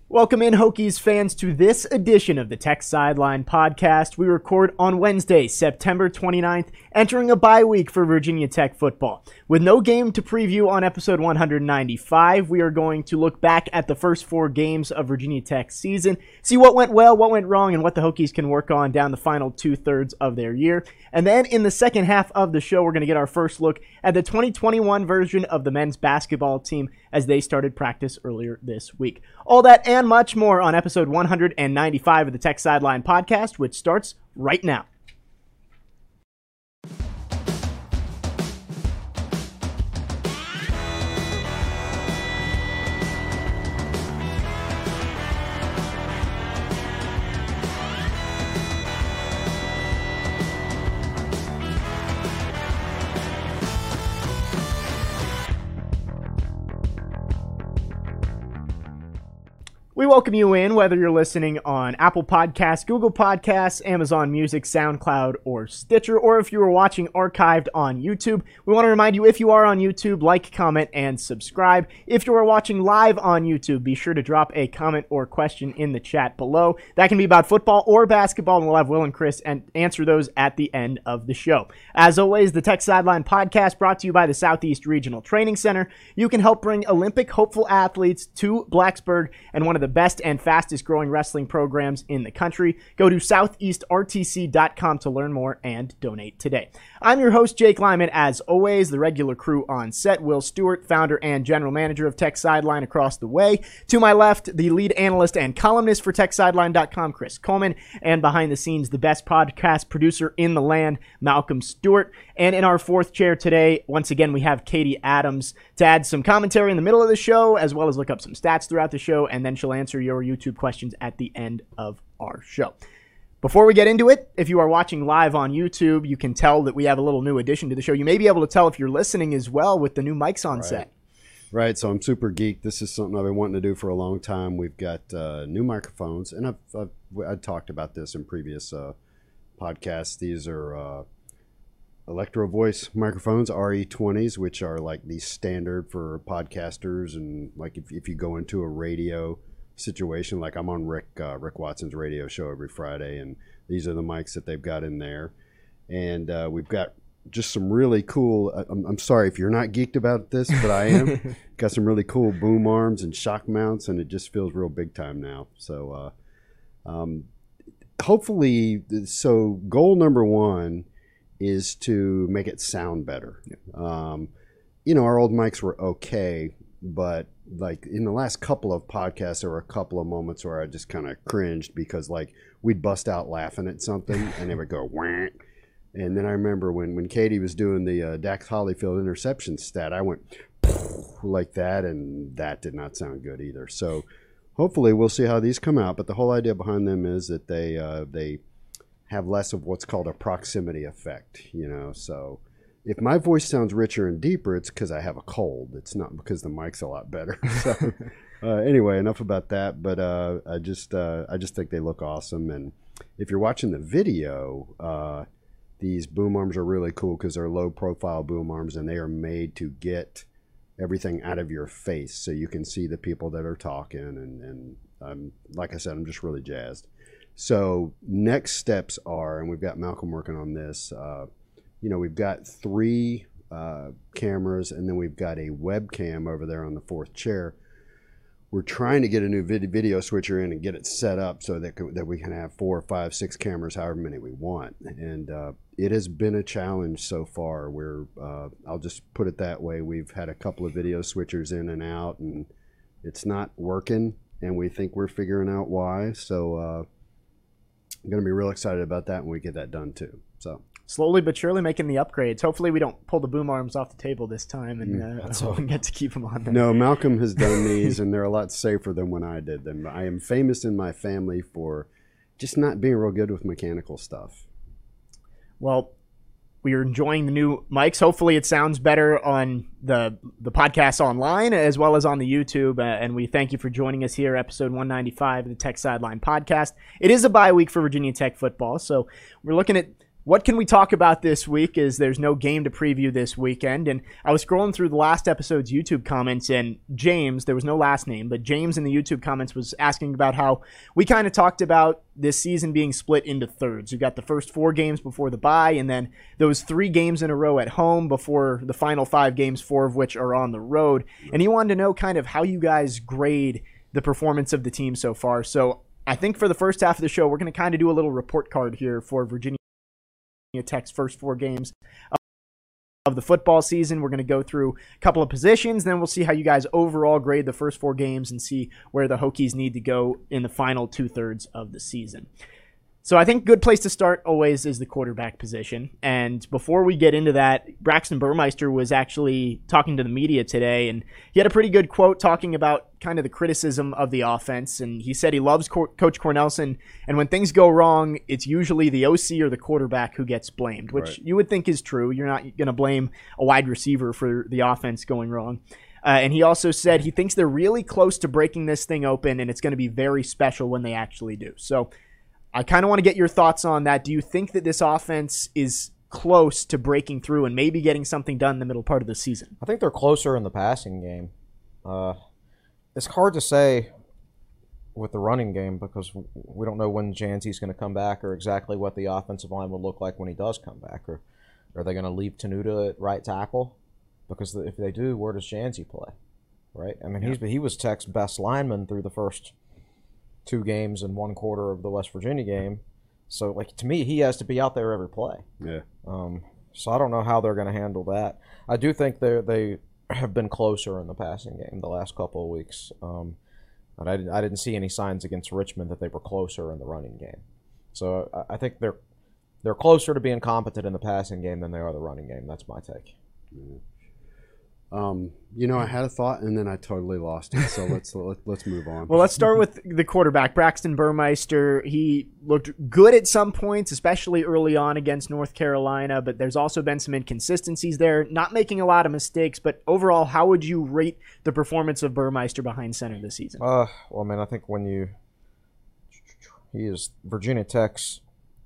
Welcome in, Hokies fans, to this edition of the Tech Sideline Podcast. We record on Wednesday, September 29th, entering a bye week for Virginia Tech football. With no game to preview on episode 195, we are going to look back at the first 4 games of Virginia Tech's season, see what went well, what went wrong, and what the Hokies can work on down the final 2/3 of their year. And then in the second half of the show, we're going to get our first look at the 2021 version of the men's basketball team as they started practice earlier this week. All that and much more on episode 195 of the Tech Sideline Podcast, which starts right now. We welcome you in, whether you're listening on Apple Podcasts, Google Podcasts, Amazon Music, SoundCloud, or Stitcher, or if you are watching archived on YouTube. We want to remind you, if you are on YouTube, like, comment, and subscribe. If you are watching live on YouTube, be sure to drop a comment or question in the chat below. That can be about football or basketball, and we'll have Will and Chris answer those at the end of the show. As always, the Tech Sideline Podcast brought to you by the Southeast Regional Training Center. You can help bring Olympic hopeful athletes to Blacksburg and one of the best and fastest growing wrestling programs in the country. Go to southeastrtc.com to learn more and donate today. I'm your host, Jake Lyman. As always, the regular crew on set: Will Stewart, founder and general manager of Tech Sideline across the way. To my left, the lead analyst and columnist for TechSideline.com, Chris Coleman. And behind the scenes, the best podcast producer in the land, Malcolm Stewart. And in our fourth chair today, once again, we have Katie Adams to add some commentary in the middle of the show, as well as look up some stats throughout the show, and then she'll answer your YouTube questions at the end of our show. Before we get into it, if you are watching live on YouTube, you can tell that we have a little new addition to the show. You may be able to tell if you're listening as well with the new mics on set. Right, so I'm super geeked. This is something I've been wanting to do for a long time. We've got new microphones, and I've talked about this in previous podcasts. These are Electro Voice microphones, RE20s, which are like the standard for podcasters, and like if you go into a radio situation, like I'm on Rick Watson's radio show every Friday, and these are the mics that they've got in there. And we've got just some really cool, I'm sorry if you're not geeked about this, but I am. Got some really cool boom arms and shock mounts, and it just feels real big time now. So hopefully, so goal number 1 is to make it sound better. Our old mics were okay, but like in the last couple of podcasts, there were a couple of moments where I just kind of cringed because like we'd bust out laughing at something and it would go whack. And then I remember when Katie was doing the Dax Hollyfield interception stat, I went like that, and that did not sound good either. So hopefully we'll see how these come out. But the whole idea behind them is that they have less of what's called a proximity effect, so if my voice sounds richer and deeper, it's because I have a cold. It's not because the mic's a lot better. So anyway, enough about that, but I just think they look awesome. And if you're watching the video, these boom arms are really cool because they're low profile boom arms, and they are made to get everything out of your face so you can see the people that are talking, and like I said, I'm just really jazzed. So next steps are, and we've got Malcolm working on this, we've got 3 cameras, and then we've got a webcam over there on the 4th chair. We're trying to get a new video switcher in and get it set up so that we can have 4, 5, 6 cameras, however many we want. And it has been a challenge so far. I'll just put it that way. We've had a couple of video switchers in and out, and it's not working, and we think we're figuring out why. So I'm going to be real excited about that when we get that done too. So slowly but surely making the upgrades. Hopefully we don't pull the boom arms off the table this time and get to keep them on there. No, Malcolm has done these, and they're a lot safer than when I did them. I am famous in my family for just not being real good with mechanical stuff. Well, we are enjoying the new mics. Hopefully it sounds better on the podcast online as well as on the YouTube. And we thank you for joining us here, episode 195 of the Tech Sideline Podcast. It is a bye week for Virginia Tech football, so we're looking at what can we talk about this week is there's no game to preview this weekend. And I was scrolling through the last episode's YouTube comments, and James, there was no last name, but James in the YouTube comments was asking about how we kind of talked about this season being split into thirds. You got the first 4 games before the bye, and then those 3 games in a row at home before the final 5 games, 4 of which are on the road. And he wanted to know kind of how you guys grade the performance of the team so far. So I think for the first half of the show, we're going to kind of do a little report card here for Virginia Tech's first 4 games of the football season. We're going to go through a couple of positions, then we'll see how you guys overall grade the first 4 games and see where the Hokies need to go in the final 2/3 of the season. So I think a good place to start always is the quarterback position. And before we get into that, Braxton Burmeister was actually talking to the media today, and he had a pretty good quote talking about kind of the criticism of the offense. And he said he loves Coach Cornelsen, and when things go wrong, it's usually the OC or the quarterback who gets blamed, which you would think is true. You're not going to blame a wide receiver for the offense going wrong. And he also said he thinks they're really close to breaking this thing open, and it's going to be very special when they actually do. So I kind of want to get your thoughts on that. Do you think that this offense is close to breaking through and maybe getting something done in the middle part of the season? I think they're closer in the passing game. It's hard to say with the running game because we don't know when Janzy's going to come back or exactly what the offensive line will look like when he does come back. Or are they going to leave Tenuta at right tackle? Because if they do, where does Janzy play? Right? I mean, he was Tech's best lineman through the first 2 games and 1 quarter of the West Virginia game. So, like, to me, he has to be out there every play. Yeah. So I don't know how they're going to handle that. I do think they have been closer in the passing game the last couple of weeks. And I didn't see any signs against Richmond that they were closer in the running game. So I think they're closer to being competent in the passing game than they are the running game. That's my take. Yeah. I had a thought and then I totally lost it. So let's move on. Well, let's start with the quarterback, Braxton Burmeister. He looked good at some points, especially early on against North Carolina, but there's also been some inconsistencies there, not making a lot of mistakes. But overall, how would you rate the performance of Burmeister behind center this season? Well, man, I think he is Virginia Tech's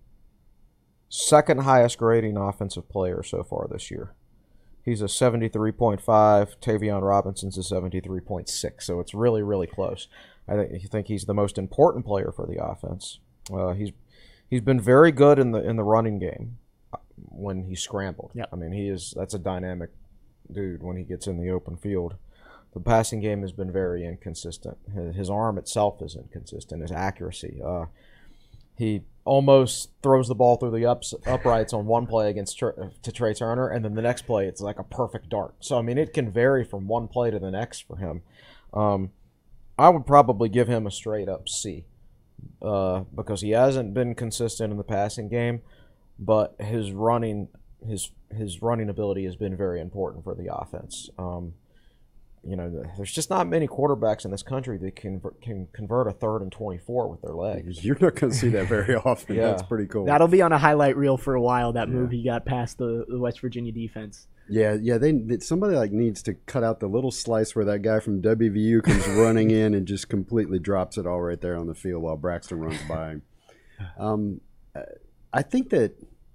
second highest grading offensive player so far this year. He's a 73.5. Tavion Robinson's a 73.6. So it's really, really close. I think he's the most important player for the offense. He's been very good in the running game when he's scrambled. Yep. I mean, that's a dynamic dude when he gets in the open field. The passing game has been very inconsistent. His arm itself is inconsistent. His accuracy. He almost throws the ball through the uprights on one play to Trey Turner, and then the next play it's like a perfect dart. So, I mean, it can vary from one play to the next for him. I would probably give him a straight-up C because he hasn't been consistent in the passing game, but his running ability has been very important for the offense. There's just not many quarterbacks in this country that can convert a 3rd and 24 with their legs. You're not going to see that very often. Yeah. That's pretty cool. That'll be on a highlight reel for a while, that move he got past the West Virginia defense. Yeah. Somebody needs to cut out the little slice where that guy from WVU comes running in and just completely drops it all right there on the field while Braxton runs by him. I think that,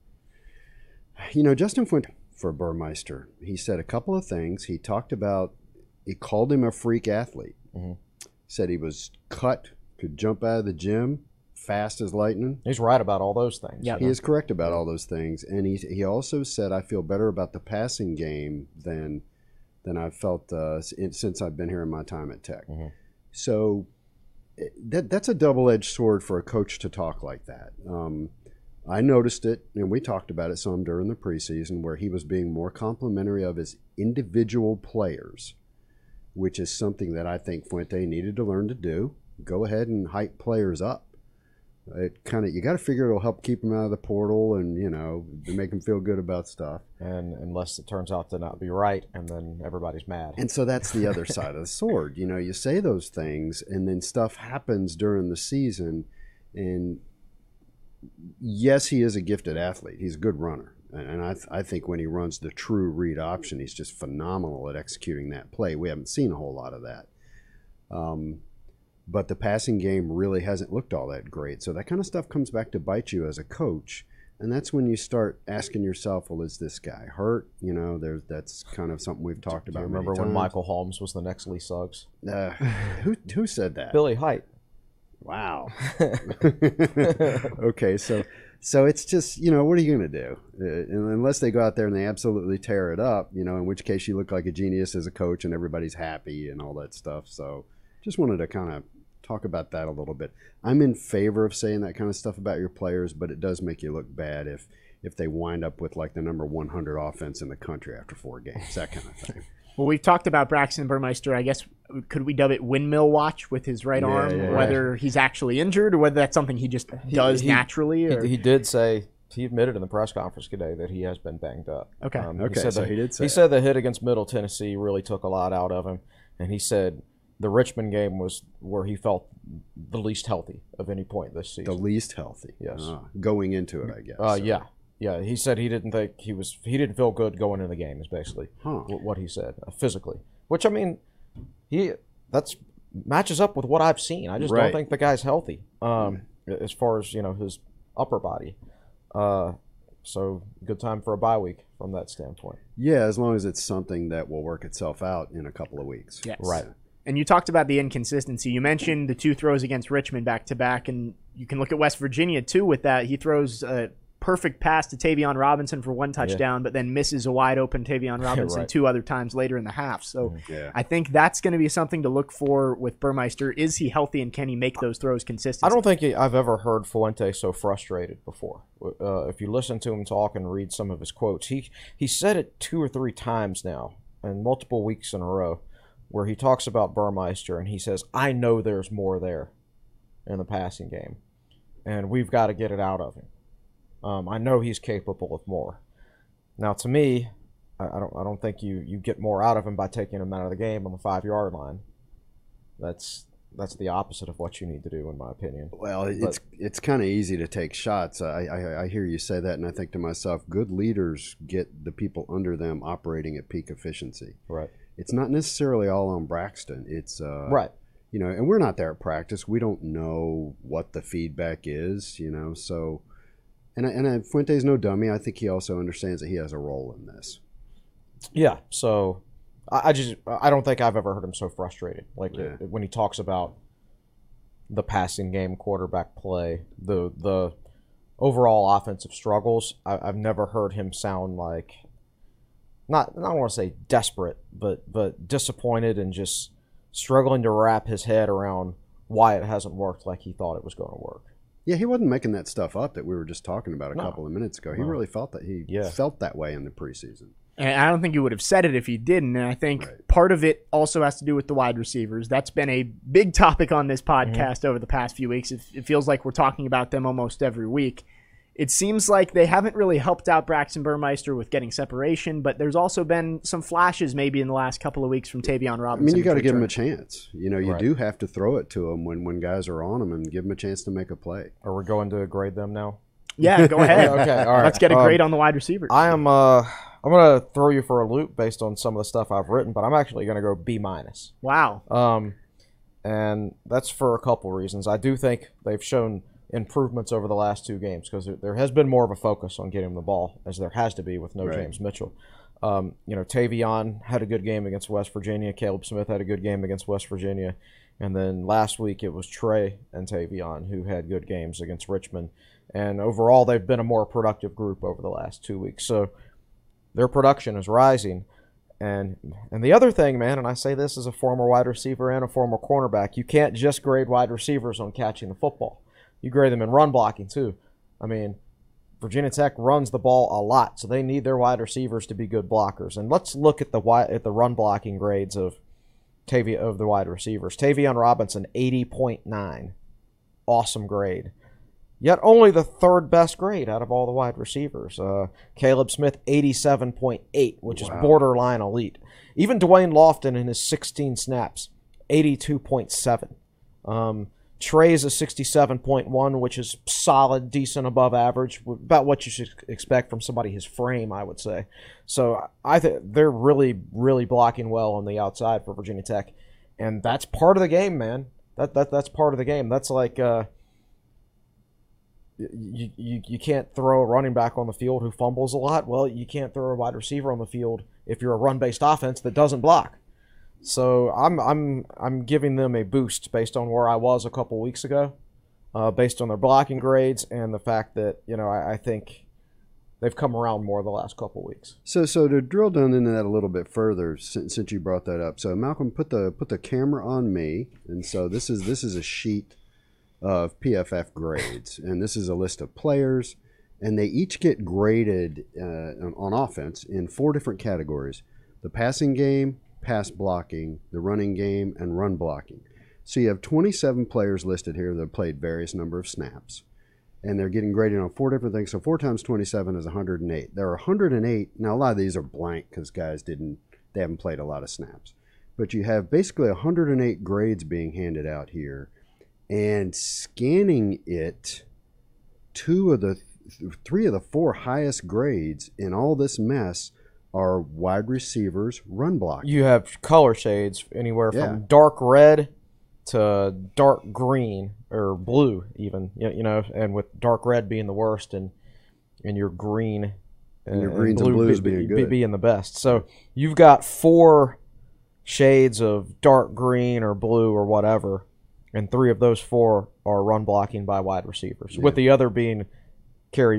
Justin Fuente for Burmeister, he said a couple of things. He called him a freak athlete. Mm-hmm. Said he was cut, could jump out of the gym, fast as lightning. He's right about all those things. Yeah, he is correct about all those things. And he also said, I feel better about the passing game than I've felt since I've been here in my time at Tech. Mm-hmm. So that's a double-edged sword for a coach to talk like that. I noticed it, and we talked about it some during the preseason, where he was being more complimentary of his individual players, which is something that I think Fuente needed to learn to do. Go ahead and hype players up. You got to figure it'll help keep them out of the portal and make them feel good about stuff. And unless it turns out to not be right, and then everybody's mad. And so that's the other side of the sword. You say those things, and then stuff happens during the season. And yes, he is a gifted athlete. He's a good runner. And I think when he runs the true read option, he's just phenomenal at executing that play. We haven't seen a whole lot of that. But the passing game really hasn't looked all that great. So that kind of stuff comes back to bite you as a coach. And that's when you start asking yourself, well, is this guy hurt? You know, that's kind of something we've talked about. Do you remember when Michael Holmes was the next Lee Suggs? Who said that? Billy Height. Wow. Okay, so it's just, you know, what are you going to do? Unless they go out there and they absolutely tear it up, you know, in which case you look like a genius as a coach and everybody's happy and all that stuff. So just wanted to kind of talk about that a little bit. I'm in favor of saying that kind of stuff about your players, but it does make you look bad if they wind up with like the number 100 offense in the country after 4 games, that kind of thing. Well, we've talked about Braxton Burmeister. I guess, could we dub it windmill watch with his right arm, whether he's actually injured or whether that's something he just does naturally? Or? He did say, he admitted in the press conference today that he has been banged up. Okay. He said the hit against Middle Tennessee really took a lot out of him, and he said the Richmond game was where he felt the least healthy of any point this season. The least healthy? Yes. Going into it, I guess. Yeah, he said he didn't think he didn't feel good going into the game is basically what he said, physically. Which, I mean, that's matches up with what I've seen. I just don't think the guy's healthy as far as, you know, his upper body. So good time for a bye week from that standpoint. Yeah, as long as it's something that will work itself out in a couple of weeks. Yes. Right. And you talked about the inconsistency. You mentioned the 2 throws against Richmond back-to-back, and you can look at West Virginia, too, with that. He throws a perfect pass to Tavion Robinson for 1 touchdown, but then misses a wide-open Tavion Robinson 2 other times later in the half. So I think that's going to be something to look for with Burmeister. Is he healthy, and can he make those throws consistently? I don't think I've ever heard Fuente so frustrated before. If you listen to him talk and read some of his quotes, he said it 2 or 3 times now, and multiple weeks in a row, where he talks about Burmeister and he says, I know there's more there in the passing game, and we've got to get it out of him. I know he's capable of more. Now, to me, I don't think you get more out of him by taking him out of the game on the 5-yard line. That's the opposite of what you need to do, in my opinion. Well, it's kind of easy to take shots. I hear you say that, and I think to myself, good leaders get the people under them operating at peak efficiency. Right. It's not necessarily all on Braxton. It's right. You know, and we're not there at practice. We don't know what the feedback is. You know, so and Fuente's no dummy. I think he also understands that he has a role in this. Yeah. So I don't think I've ever heard him so frustrated. Like when he talks about the passing game, quarterback play, the overall offensive struggles. I've never heard him sound like. I don't want to say desperate, but disappointed and just struggling to wrap his head around why it hasn't worked like he thought it was going to work. Yeah, he wasn't making that stuff up that we were just talking about a couple of minutes ago. He really felt that felt that way in the preseason. And I don't think he would have said it if he didn't. And I think part of it also has to do with the wide receivers. That's been a big topic on this podcast over the past few weeks. It feels like we're talking about them almost every week. It seems like they haven't really helped out Braxton Burmeister with getting separation, but there's also been some flashes maybe in the last couple of weeks from Tavion Robinson. I mean, you got to give him a chance. You know, you do have to throw it to him when guys are on him and give him a chance to make a play. Are we going to grade them now? Yeah, go ahead. Okay, all right. Let's get a grade on the wide receivers. I'm going to throw you for a loop based on some of the stuff I've written, but I'm actually going to go B-. Wow. And that's for a couple reasons. I do think they've shown improvements over the last 2 games because there has been more of a focus on getting him the ball, as there has to be with no James Mitchell. You know, Tavion had a good game against West Virginia. Caleb Smith had a good game against West Virginia. And then last week it was Trey and Tavion who had good games against Richmond. And overall, they've been a more productive group over the last 2 weeks. So their production is rising. And the other thing, man, and I say this as a former wide receiver and a former cornerback, you can't just grade wide receivers on catching the football. You grade them in run blocking, too. I mean, Virginia Tech runs the ball a lot, so they need their wide receivers to be good blockers. And let's look at the run blocking grades of the wide receivers. Tavion Robinson, 80.9. Awesome grade. Yet only the 3rd best grade out of all the wide receivers. Caleb Smith, 87.8, which is borderline elite. Even Dwayne Lofton in his 16 snaps, 82.7. Trey's a 67.1, which is solid, decent, above average, about what you should expect from somebody his frame, I would say. So I think they're really, really blocking well on the outside for Virginia Tech, and that's part of the game, man. That's part of the game. That's like you can't throw a running back on the field who fumbles a lot. Well, you can't throw a wide receiver on the field if you're a run-based offense that doesn't block. So I'm giving them a boost based on where I was a couple weeks ago, based on their blocking grades and the fact that I think they've come around more the last couple weeks. So to drill down into that a little bit further, since you brought that up, so Malcolm, put the camera on me, and so this is a sheet of PFF grades, and this is a list of players, and they each get graded on offense in 4 different categories: the passing game, pass blocking, the running game, and run blocking. So you have 27 players listed here that have played various number of snaps, and they're getting graded on 4 different things. So 4 times 27 is 108. There are 108. Now a lot of these are blank because guys they haven't played a lot of snaps, but you have basically 108 grades being handed out here, and scanning it, 3 of the 4 highest grades in all this mess are wide receivers, run blocking. You have color shades anywhere from dark red to dark green or blue even, and with dark red being the worst and your green and your greens and blues being good. Being the best. So you've got 4 shades of dark green or blue or whatever, and 3 of those 4 are run blocking by wide receivers, with the other being Kerry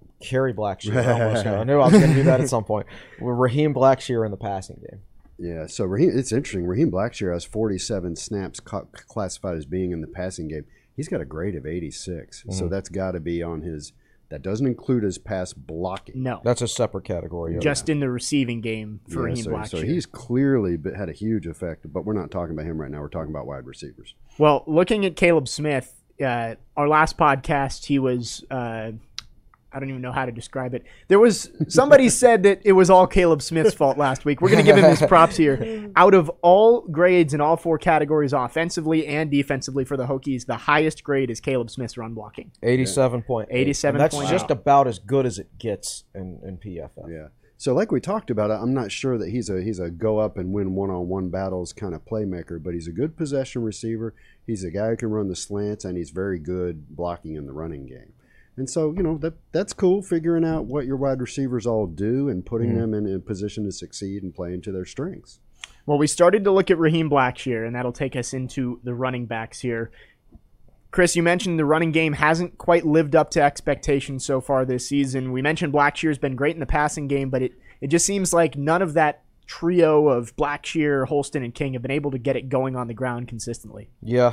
Blackshear. I knew I was going to do that at some point. With Raheem Blackshear in the passing game. Yeah, so it's interesting. Raheem Blackshear has 47 snaps classified as being in the passing game. He's got a grade of 86, so that's got to be on his. That doesn't include his pass blocking. No, that's a separate category. Just in the receiving game for Raheem Blackshear. So he's clearly had a huge effect, but we're not talking about him right now. We're talking about wide receivers. Well, looking at Caleb Smith, our last podcast, he was. I don't even know how to describe it. There was somebody said that it was all Caleb Smith's fault last week. We're going to give him his props here. Out of all grades in all 4 categories, offensively and defensively for the Hokies, the highest grade is Caleb Smith's run blocking. 87.8. 87. That's just about as good as it gets in PFF. Yeah. So like we talked about, I'm not sure that he's a go up and win one-on-one battles kind of playmaker, but he's a good possession receiver. He's a guy who can run the slants, and he's very good blocking in the running game. And so, that's cool, figuring out what your wide receivers all do and putting them in a position to succeed and play into their strengths. Well, we started to look at Raheem Blackshear, and that'll take us into the running backs here. Chris, you mentioned the running game hasn't quite lived up to expectations so far this season. We mentioned Blackshear's been great in the passing game, but it just seems like none of that trio of Blackshear, Holston, and King have been able to get it going on the ground consistently. Yeah,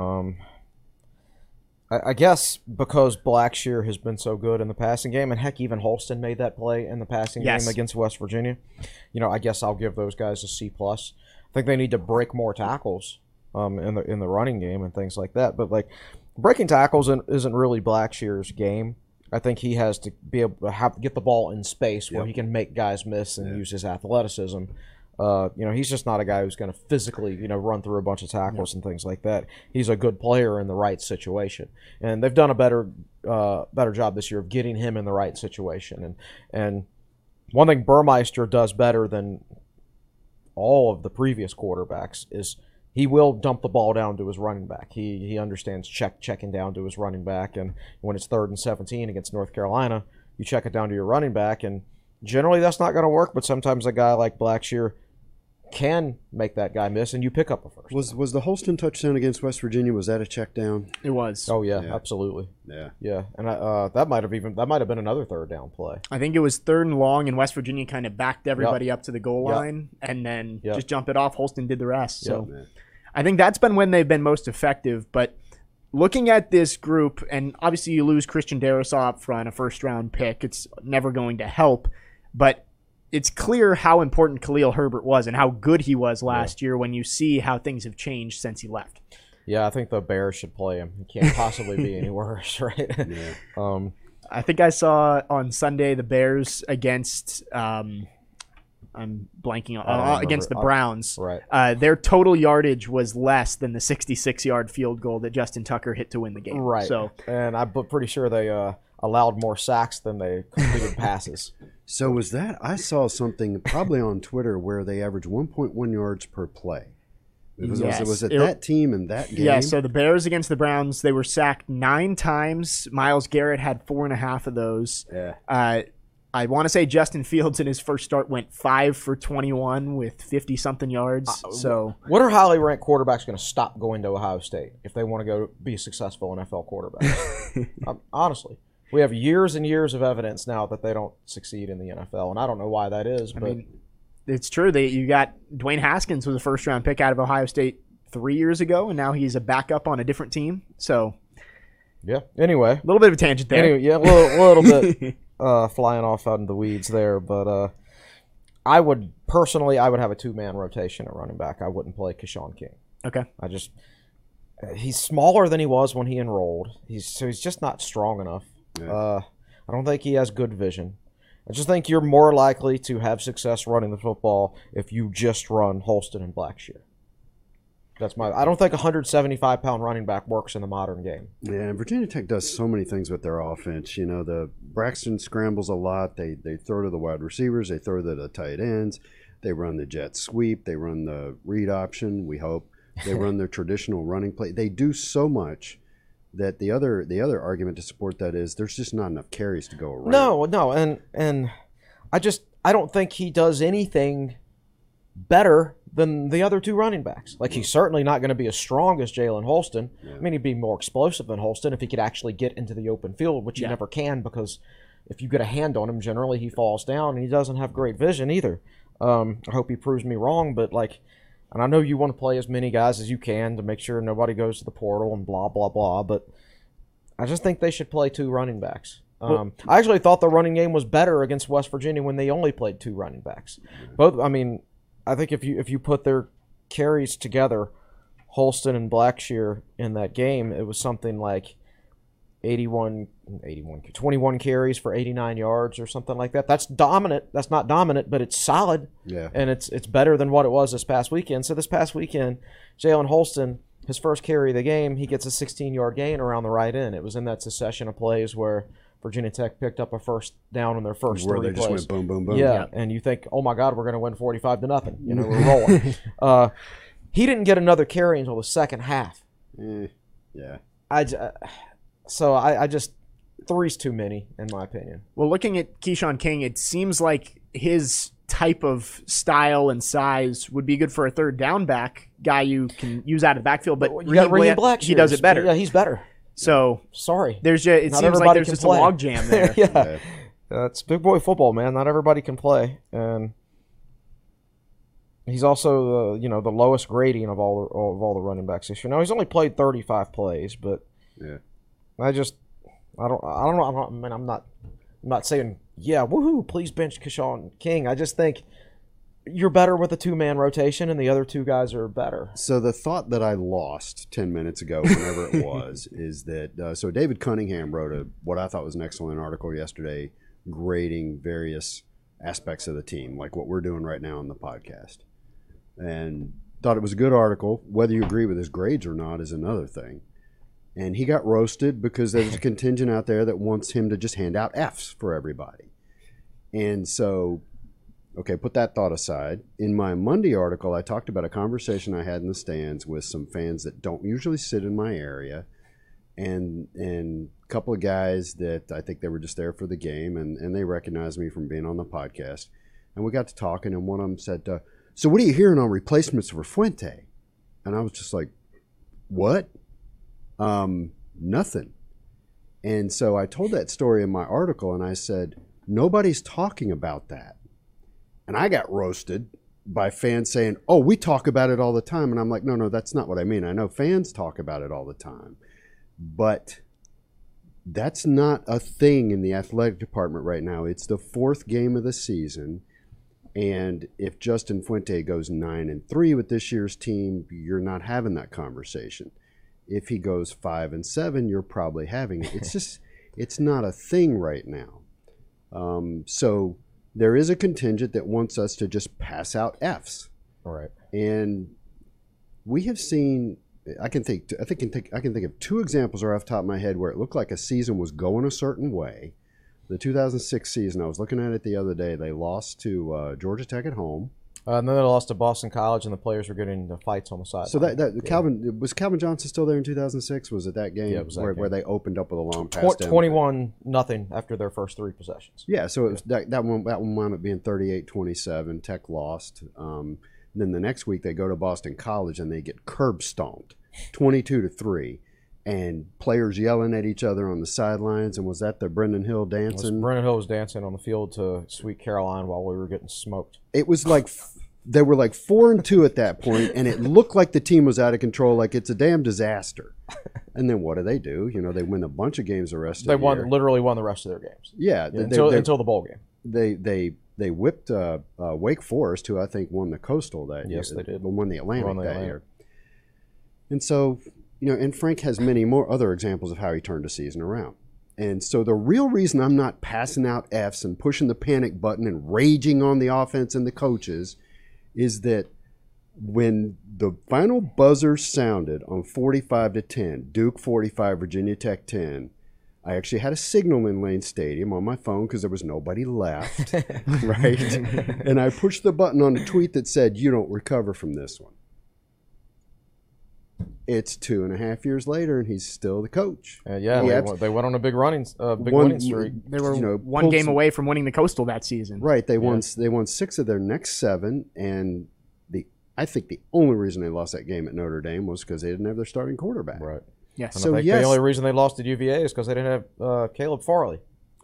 I guess because Blackshear has been so good in the passing game, and heck, even Holston made that play in the passing game against West Virginia. I guess I'll give those guys a C+. I think they need to break more tackles in the running game and things like that. But breaking tackles isn't really Blackshear's game. I think he has to be able to get the ball in space where he can make guys miss and use his athleticism. He's just not a guy who's going to physically, run through a bunch of tackles and things like that. He's a good player in the right situation, and they've done a better job this year of getting him in the right situation. And one thing Burmeister does better than all of the previous quarterbacks is he will dump the ball down to his running back. He understands checking down to his running back, and when it's 3rd and 17 against North Carolina, you check it down to your running back, and generally that's not going to work. But sometimes a guy like Blackshear can make that guy miss, and you pick up a first. Was the Holston touchdown against West Virginia, was that a check down? It was. Oh yeah. Absolutely. Yeah, and that might have been another 3rd down play. I think it was 3rd and long, and West Virginia kind of backed everybody up to the goal line, and then just jumped it off. Holston did the rest. So I think that's been when they've been most effective. But looking at this group, and obviously you lose Christian Darrisaw up front, a first-round pick, it's never going to help, but it's clear how important Khalil Herbert was and how good he was last year when you see how things have changed since he left. Yeah, I think the Bears should play him. He can't possibly be any worse, right? Yeah. I think I saw on Sunday the Bears against I'm blanking on against the Browns. Right. Their total yardage was less than the 66-yard field goal that Justin Tucker hit to win the game. Right. So, and I'm pretty sure they allowed more sacks than they completed passes. So was that? I saw something probably on Twitter where they averaged 1.1 yards per play. Was it that team and that game? Yeah, so the Bears against the Browns, they were sacked 9 times. Myles Garrett had 4.5 of those. Yeah. I want to say Justin Fields in his first start went 5 for 21 with 50-something yards. So what are highly ranked quarterbacks going to stop going to Ohio State if they want to go be a successful NFL quarterback? Honestly. We have years and years of evidence now that they don't succeed in the NFL, and I don't know why that is. But it's true that you got Dwayne Haskins was a first-round pick out of Ohio State 3 years ago, and now he's a backup on a different team. So, yeah. Anyway, a little bit of a tangent there. Anyway, yeah, a little bit flying off out in the weeds there. But I would have a 2-man rotation at running back. I wouldn't play Keshawn King. Okay. He's smaller than he was when he enrolled. He's just not strong enough. Yeah. I don't think he has good vision. I just think you're more likely to have success running the football if you just run Holston and Blackshear. I don't think a 175-pound running back works in the modern game. Yeah, and Virginia Tech does so many things with their offense. You know, the Braxton scrambles a lot. They throw to the wide receivers. They throw to the tight ends. They run the jet sweep. They run the read option, we hope. They run their traditional running play. They do so much that the other argument to support that is there's just not enough carries to go around. No, and I don't think he does anything better than the other 2 running backs. Like, he's certainly not going to be as strong as Jalen Holston. Yeah. I mean, he'd be more explosive than Holston if he could actually get into the open field, which he never can, because if you get a hand on him, generally he falls down, and he doesn't have great vision either. I hope he proves me wrong, but and I know you want to play as many guys as you can to make sure nobody goes to the portal and blah, blah, blah, but I just think they should play 2 running backs. I actually thought the running game was better against West Virginia when they only played 2 running backs. I think if you put their carries together, Holston and Blackshear in that game, it was something like 21 carries for 89 yards or something like that. That's dominant. That's not dominant, but it's solid. Yeah. And it's better than what it was this past weekend. So this past weekend, Jalen Holston, his first carry of the game, he gets a 16-yard gain around the right end. It was in that succession of plays where Virginia Tech picked up a first down on their first 3 plays. Where they just went boom, boom, boom. Yeah, and you think, oh my God, we're going to win 45-0. You know, we're rolling. He didn't get another carry until the second half. Yeah. So I just 3's too many in my opinion. Well, looking at Keshawn King, it seems like his type of style and size would be good for a third down back guy you can use out of the backfield. But Reed Blackshear, he does it better. Yeah, he's better. So sorry, it seems like there's just a log jam there. Yeah, it's big boy football, man. Not everybody can play, and he's also the lowest grading of all the running backs this year. Now he's only played 35 plays, but yeah, I don't know. I mean, I'm not saying woohoo, please bench Keshawn King. I just think you're better with a 2-man rotation, and the other 2 guys are better. So the thought that I lost 10 minutes ago, whenever it was, is that so David Cunningham wrote what I thought was an excellent article yesterday, grading various aspects of the team, like what we're doing right now on the podcast, and thought it was a good article. Whether you agree with his grades or not is another thing. And he got roasted because there's a contingent out there that wants him to just hand out Fs for everybody. And so, okay, put that thought aside. In my Monday article, I talked about a conversation I had in the stands with some fans that don't usually sit in my area, and a couple of guys that I think they were just there for the game, and they recognized me from being on the podcast. And we got to talking, and one of them said, so what are you hearing on replacements for Fuente? And I was just like, what? Nothing. And so I told that story in my article, and I said, nobody's talking about that. And I got roasted by fans saying, oh, we talk about it all the time. And I'm like, no, that's not what I mean. I know fans talk about it all the time, but that's not a thing in the athletic department right now. It's the 4th game of the season. And if Justin Fuente goes 9-3 with this year's team, you're not having that conversation. If he goes 5-7, you're probably having it. It's just, it's not a thing right now. So there is a contingent that wants us to just pass out Fs. All right. And we have seen, I can think of 2 examples right off the top of my head where it looked like a season was going a certain way. The 2006 season, I was looking at it the other day. They lost to Georgia Tech at home. And then they lost to Boston College, and the players were getting into fights on the side. So Calvin Johnson still there in 2006? Was it that game, where they opened up with a long pass? 21-0 after their first 3 possessions. Yeah, so it was that one wound up being 38-27. Tech lost. Then the next week they go to Boston College and they get curb stomped, 22-3. And players yelling at each other on the sidelines. And was that the Brendan Hill dancing? Brendan Hill was dancing on the field to Sweet Caroline while we were getting smoked. It was like they were like 4-2 at that point, and it looked like the team was out of control, like it's a damn disaster. And then what do? You know, they win a bunch of games the rest of the year. They literally won the rest of their games. Yeah. Until the bowl game. They whipped Wake Forest, who I think won the Coastal that year. Yes, they did. Won the Atlantic that year. And so... You know, and Frank has many more other examples of how he turned a season around. And so the real reason I'm not passing out Fs and pushing the panic button and raging on the offense and the coaches is that when the final buzzer sounded on 45-10, Duke 45, Virginia Tech 10, I actually had a signal in Lane Stadium on my phone because there was nobody left, right? And I pushed the button on a tweet that said, "You don't recover from this one." It's 2.5 years later, and he's still the coach. They went on a big winning streak. They were one game away from winning the Coastal that season. Right. They won 6 of their next 7, and I think the only reason they lost that game at Notre Dame was because they didn't have their starting quarterback. Right. Yes. And the only reason they lost at UVA is because they didn't have Caleb Farley.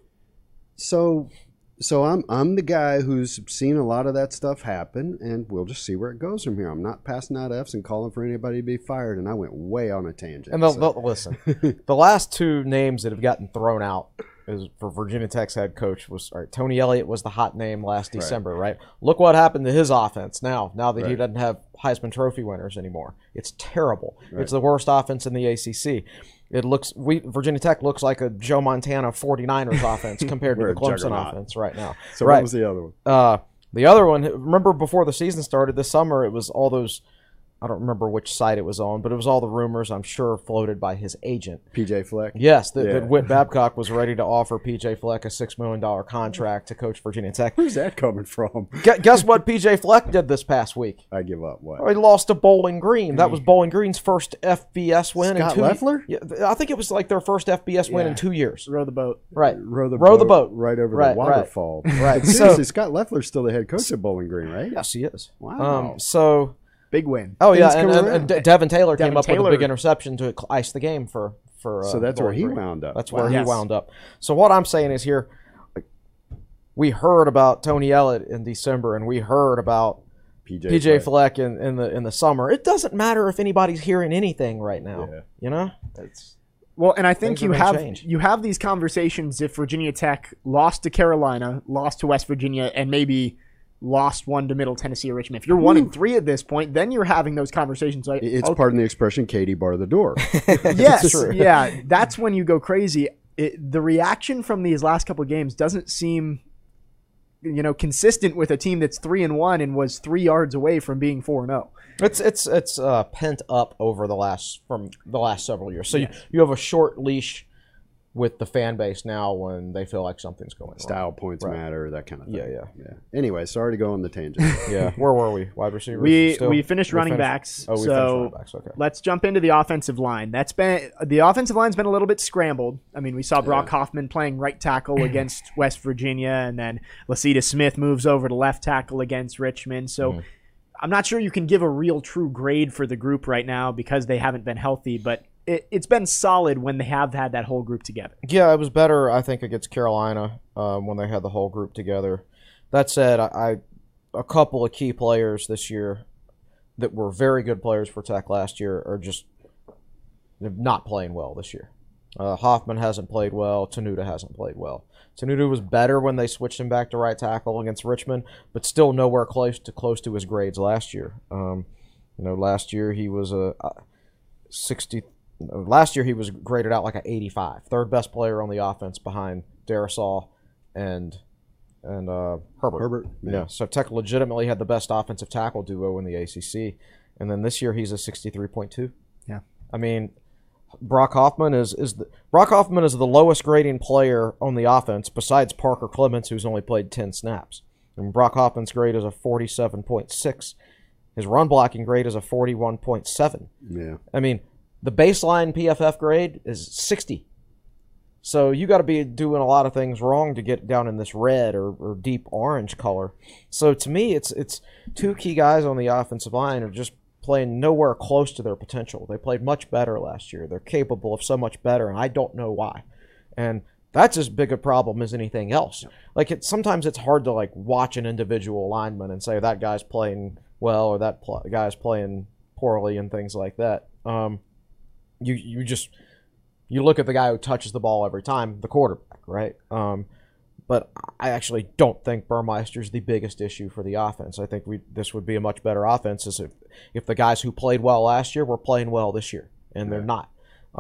So I'm the guy who's seen a lot of that stuff happen, and we'll just see where it goes from here. I'm not passing out Fs and calling for anybody to be fired, and I went way on a tangent. And listen, the last 2 names that have gotten thrown out is for Virginia Tech's head coach was Tony Elliott was the hot name last December, right? Look what happened to his offense now that he doesn't have Heisman Trophy winners anymore. It's terrible. Right. It's the worst offense in the ACC. Virginia Tech looks like a Joe Montana 49ers offense compared to the Clemson offense right now. So what was the other one? The other one, remember before the season started this summer, it was all those, I don't remember which site it was on, but it was all the rumors, I'm sure, floated by his agent. P.J. Fleck? Yes, that Whit Babcock was ready to offer P.J. Fleck a $6 million contract to coach Virginia Tech. Where's that coming from? Guess what P.J. Fleck did this past week? I give up. What? He lost to Bowling Green. That was Bowling Green's first FBS win in 2 years. Leffler? Yeah, I think it was like their first FBS win in 2 years. Row the boat. Right. Row the boat. Right over the waterfall. Right. Seriously, Scott Leffler's still the head coach at Bowling Green, right? Yes, he is. Wow. Big win. Oh, yeah, and Devin Taylor came up with a big interception to ice the game for so that's where he wound up. That's where he wound up. So what I'm saying is here, we heard about Tony Elliott in December, and we heard about PJ Fleck in the summer. It doesn't matter if anybody's hearing anything right now. Yeah. You know? Well, and I think you have these conversations if Virginia Tech lost to Carolina, lost to West Virginia, and maybe lost one to Middle Tennessee or Richmond. If you're 1-3 at this point, then you're having those conversations. Like, it's pardon the expression, Katie bar the door. Yes, yeah, that's when you go crazy. The reaction from these last couple of games doesn't seem, consistent with a team that's 3-1 and was 3 yards away from being 4-0. It's pent up over the last several years. So you have a short leash with the fan base now when they feel like something's going on. Style points matter, that kind of thing. Yeah. Anyway, sorry to go on the tangent. Yeah. Where were we? Wide receivers? We finished running backs. We finished running backs. Okay. Let's jump into the offensive line. The offensive line's been a little bit scrambled. I mean, we saw Brock Hoffman playing right tackle against West Virginia, and then Lacita Smith moves over to left tackle against Richmond. So I'm not sure you can give a real true grade for the group right now because they haven't been healthy, but it's been solid when they have had that whole group together. Yeah, it was better, I think, against Carolina when they had the whole group together. That said, a couple of key players this year that were very good players for Tech last year are just not playing well this year. Hoffman hasn't played well. Tenuta hasn't played well. Tenuta was better when they switched him back to right tackle against Richmond, but still nowhere close to his grades last year. Last year he was a 60. Last year he was graded out like an 85, third best player on the offense behind Darisaw and Herbert. Yeah. So Tech legitimately had the best offensive tackle duo in the ACC, and then this year he's a 63.2. Yeah. I mean, Brock Hoffman is the lowest grading player on the offense besides Parker Clements, who's only played 10 snaps. And Brock Hoffman's grade is a 47.6. His run blocking grade is a 41.7. Yeah. I mean, the baseline PFF grade is 60. So you got to be doing a lot of things wrong to get down in this red or deep orange color. So to me, it's two key guys on the offensive line are just playing nowhere close to their potential. They played much better last year. They're capable of so much better, and I don't know why. And that's as big a problem as anything else. Like sometimes it's hard to like watch an individual lineman and say that guy's playing well or that guy's playing poorly and things like that. You look at the guy who touches the ball every time, the quarterback, right? But I actually don't think Burmeister's the biggest issue for the offense. I think this would be a much better offense if the guys who played well last year were playing well this year, and they're not.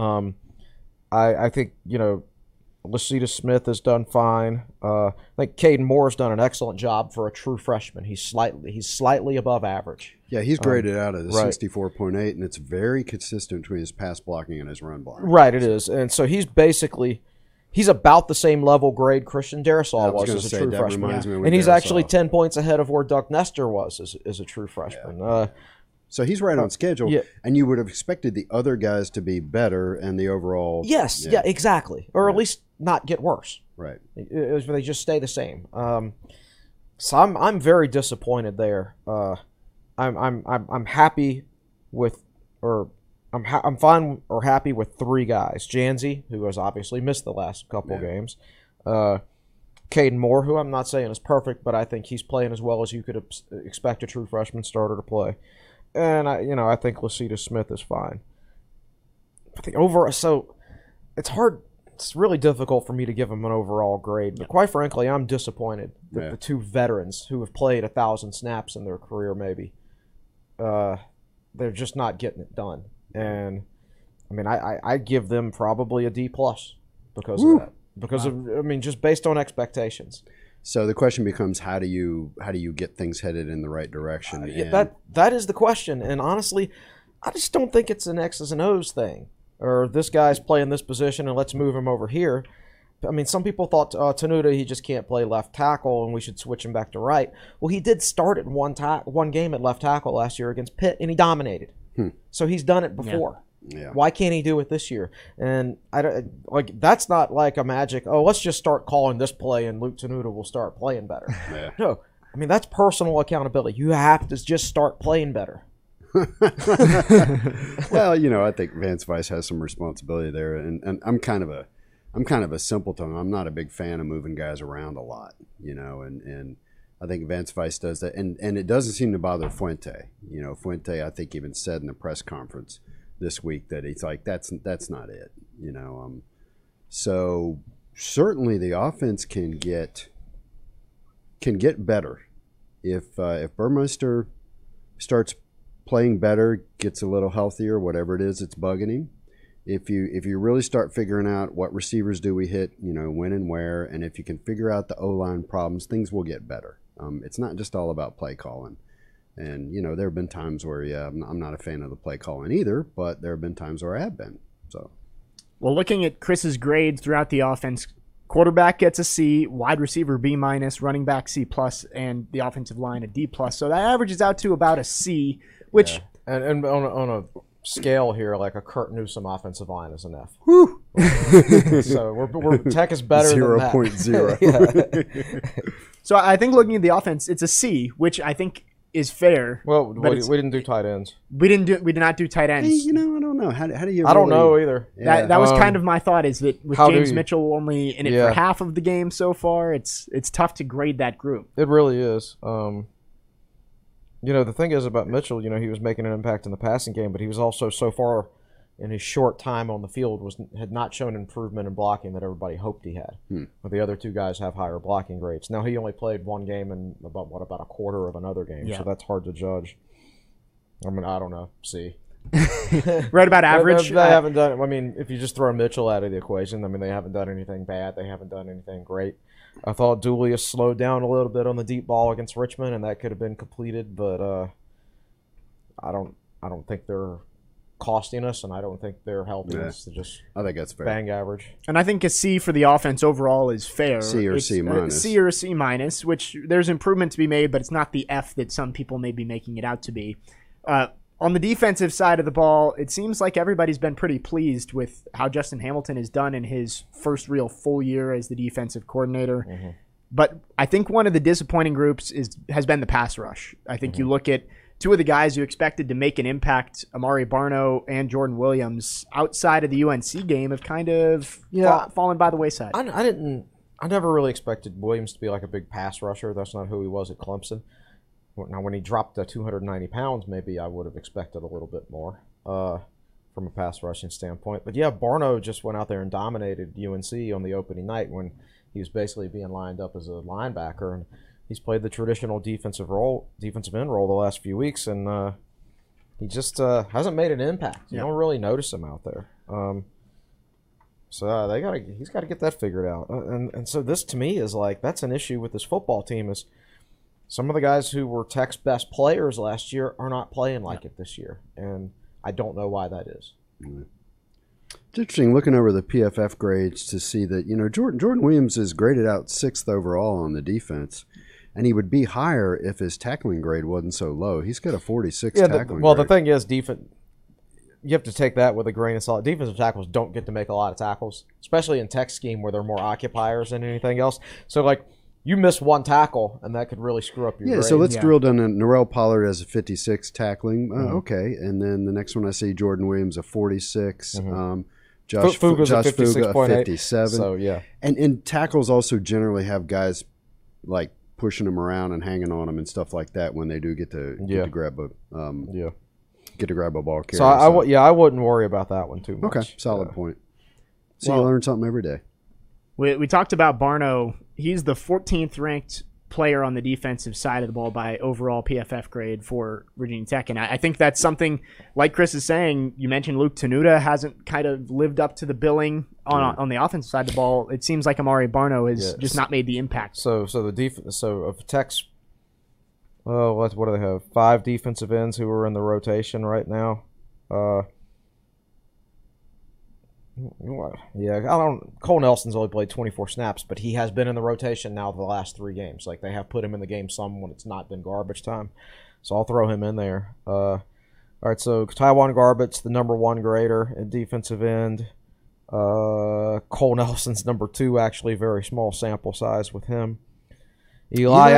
I think, Lecitus Smith has done fine. I think Caden Moore's done an excellent job for a true freshman. He's slightly above average. Yeah, he's graded out at a 64.8, and it's very consistent between his pass blocking and his run blocking. Right, it is. And so he's about the same level grade Christian Darrisaw was as a true freshman. And he's actually 10 points ahead of where Duck Nestor was as a true freshman. Yeah. So he's right on schedule, and you would have expected the other guys to be better and the overall... Yes, yeah exactly. Or at least not get worse. Right. They just stay the same. So I'm very disappointed there. I'm happy with, or I'm fine or happy with three guys. Janzi, who has obviously missed the last couple games. Caden Moore, who I'm not saying is perfect, but I think he's playing as well as you could expect a true freshman starter to play. And I think Lecitus Smith is fine. But so it's hard. It's really difficult for me to give him an overall grade. But quite frankly, I'm disappointed that the two veterans who have played 1,000 snaps in their career, maybe, they're just not getting it done. And I mean, I give them probably a D+ because of that. Because just based on expectations. So the question becomes, how do you get things headed in the right direction? That is the question. And honestly, I just don't think it's an X's and O's thing. Or this guy's playing this position and let's move him over here. I mean, some people thought Tenuta, he just can't play left tackle and we should switch him back to right. Well, he did start at one game at left tackle last year against Pitt, and he dominated. So he's done it before. Yeah. Why can't he do it this year? And that's not like a magic, let's just start calling this play and Luke Tenuta will start playing better. Yeah. No, I mean, that's personal accountability. You have to just start playing better. Well, I think Vance Vice has some responsibility there, and I'm kind of a simpleton. I'm not a big fan of moving guys around a lot, and I think Vance Vice does that, and it doesn't seem to bother Fuente. Fuente, I think, even said in the press conference this week that he's like, that's not it. So certainly the offense can get better if Burmeister starts playing better, gets a little healthier, whatever it is that's bugging him. If you really start figuring out what receivers do we hit, when and where, and if you can figure out the O-line problems, things will get better. It's not just all about play calling. And, there have been times where, I'm not a fan of the play calling either, but there have been times where I have been. So, well, looking at Chris's grades throughout the offense, quarterback gets a C, wide receiver B-, running back C+, and the offensive line a D+. So that averages out to about a C, which... Yeah. And on a scale here, like a Kurt Newsome offensive line is an F. Whew. So we're Tech is better than that. 0.0. So I think looking at the offense, it's a C, which I think is fair. Well, we didn't do tight ends. We did not do tight ends. Hey, I don't know. How do you? I don't know either. Yeah. That was kind of my thought. Is that with James Mitchell only in it for half of the game so far, it's tough to grade that group. It really is. The thing is about Mitchell, he was making an impact in the passing game, but he was also so far in his short time on the field had not shown improvement in blocking that everybody hoped he had. But the other two guys have higher blocking grades. Now, he only played one game and about a quarter of another game, so that's hard to judge. I mean, I don't know. See. Right about average. They haven't done. I mean, if you just throw Mitchell out of the equation, I mean, they haven't done anything bad. They haven't done anything great. I thought Julius slowed down a little bit on the deep ball against Richmond, and that could have been completed. But I don't think they're costing us, and I don't think they're helping us to just I think that's fair. bang average. And I think a C for the offense overall is fair. C or It's C minus. A C or a C minus, which there's improvement to be made, but it's not the F that some people may be making it out to be. On the defensive side of the ball, it seems like everybody's been pretty pleased with how Justin Hamilton has done in his first real full year as the defensive coordinator. Mm-hmm. But I think one of the disappointing groups has been the pass rush. I think you look at two of the guys you expected to make an impact, Amari Barno and Jordan Williams, outside of the UNC game, have kind of fallen by the wayside. I never really expected Williams to be like a big pass rusher. That's not who he was at Clemson. Now, when he dropped to 290 pounds, maybe I would have expected a little bit more from a pass rushing standpoint. But yeah, Barno just went out there and dominated UNC on the opening night when he was basically being lined up as a linebacker, and he's played the traditional defensive end role the last few weeks, and he just hasn't made an impact. You don't really notice him out there. So he's got to get that figured out. And so this to me is like that's an issue with this football team is some of the guys who were Tech's best players last year are not playing like it this year, and I don't know why that is. It's interesting looking over the PFF grades to see that, Jordan Williams is graded out 6th overall on the defense, and he would be higher if his tackling grade wasn't so low. He's got a 46 tackling grade. The thing is, defense. You have to take that with a grain of salt. Defensive tackles don't get to make a lot of tackles, especially in Tech's scheme where they're more occupiers than anything else. So, you miss one tackle, and that could really screw up your grade. So let's drill down. Narelle Pollard has a 56 tackling. Okay. And then the next one I see, Jordan Williams, a 46. Josh Fuga's a Fuga, a 57. So, yeah. And tackles also generally have guys, like, pushing them around and hanging on them and stuff like that when they do get to grab a ball carrier. So, I wouldn't worry about that one too much. Okay, solid point. So you learn something every day. We talked about Barno. He's the 14th ranked player on the defensive side of the ball by overall PFF grade for Virginia Tech. And I think that's something, like Chris is saying, you mentioned Luke Tenuta hasn't kind of lived up to the billing on the offensive side of the ball. It seems like Amari Barno has just not made the impact. So the defense. So of Tech's, what do they have? 5 defensive ends who are in the rotation right now. Cole Nelson's only played 24 snaps, but he has been in the rotation now the last 3 games. Like, they have put him in the game some when it's not been garbage time. So I'll throw him in there. All right, so Taiwan Garbutt's the number 1 grader at defensive end. Cole Nelson's number 2, actually, very small sample size with him. Eli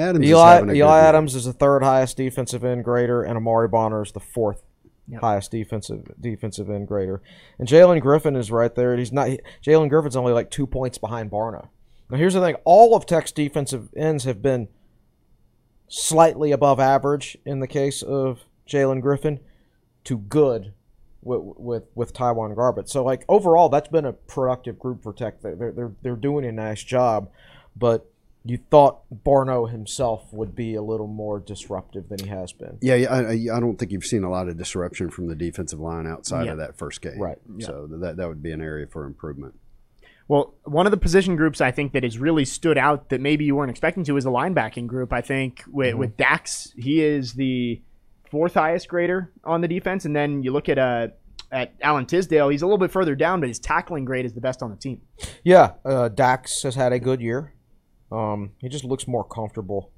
Adams is the 3rd highest defensive end grader, and Amari Bonner is the 4th highest defensive end grader. And Jalen Griffin is right there. Jalen Griffin's only like 2 points behind Barno. Now here's the thing. All of Tech's defensive ends have been slightly above average in the case of Jalen Griffin to good with Taiwan Garbutt. So overall that's been a productive group for Tech. They're doing a nice job, but you thought Barno himself would be a little more disruptive than he has been. Yeah, I don't think you've seen a lot of disruption from the defensive line outside of that first game. Right. So that would be an area for improvement. Well, one of the position groups I think that has really stood out that maybe you weren't expecting to is the linebacking group. I think with Dax, he is the 4th highest grader on the defense, and then you look at Alan Tisdale, he's a little bit further down, but his tackling grade is the best on the team. Yeah, Dax has had a good year. He just looks more comfortable.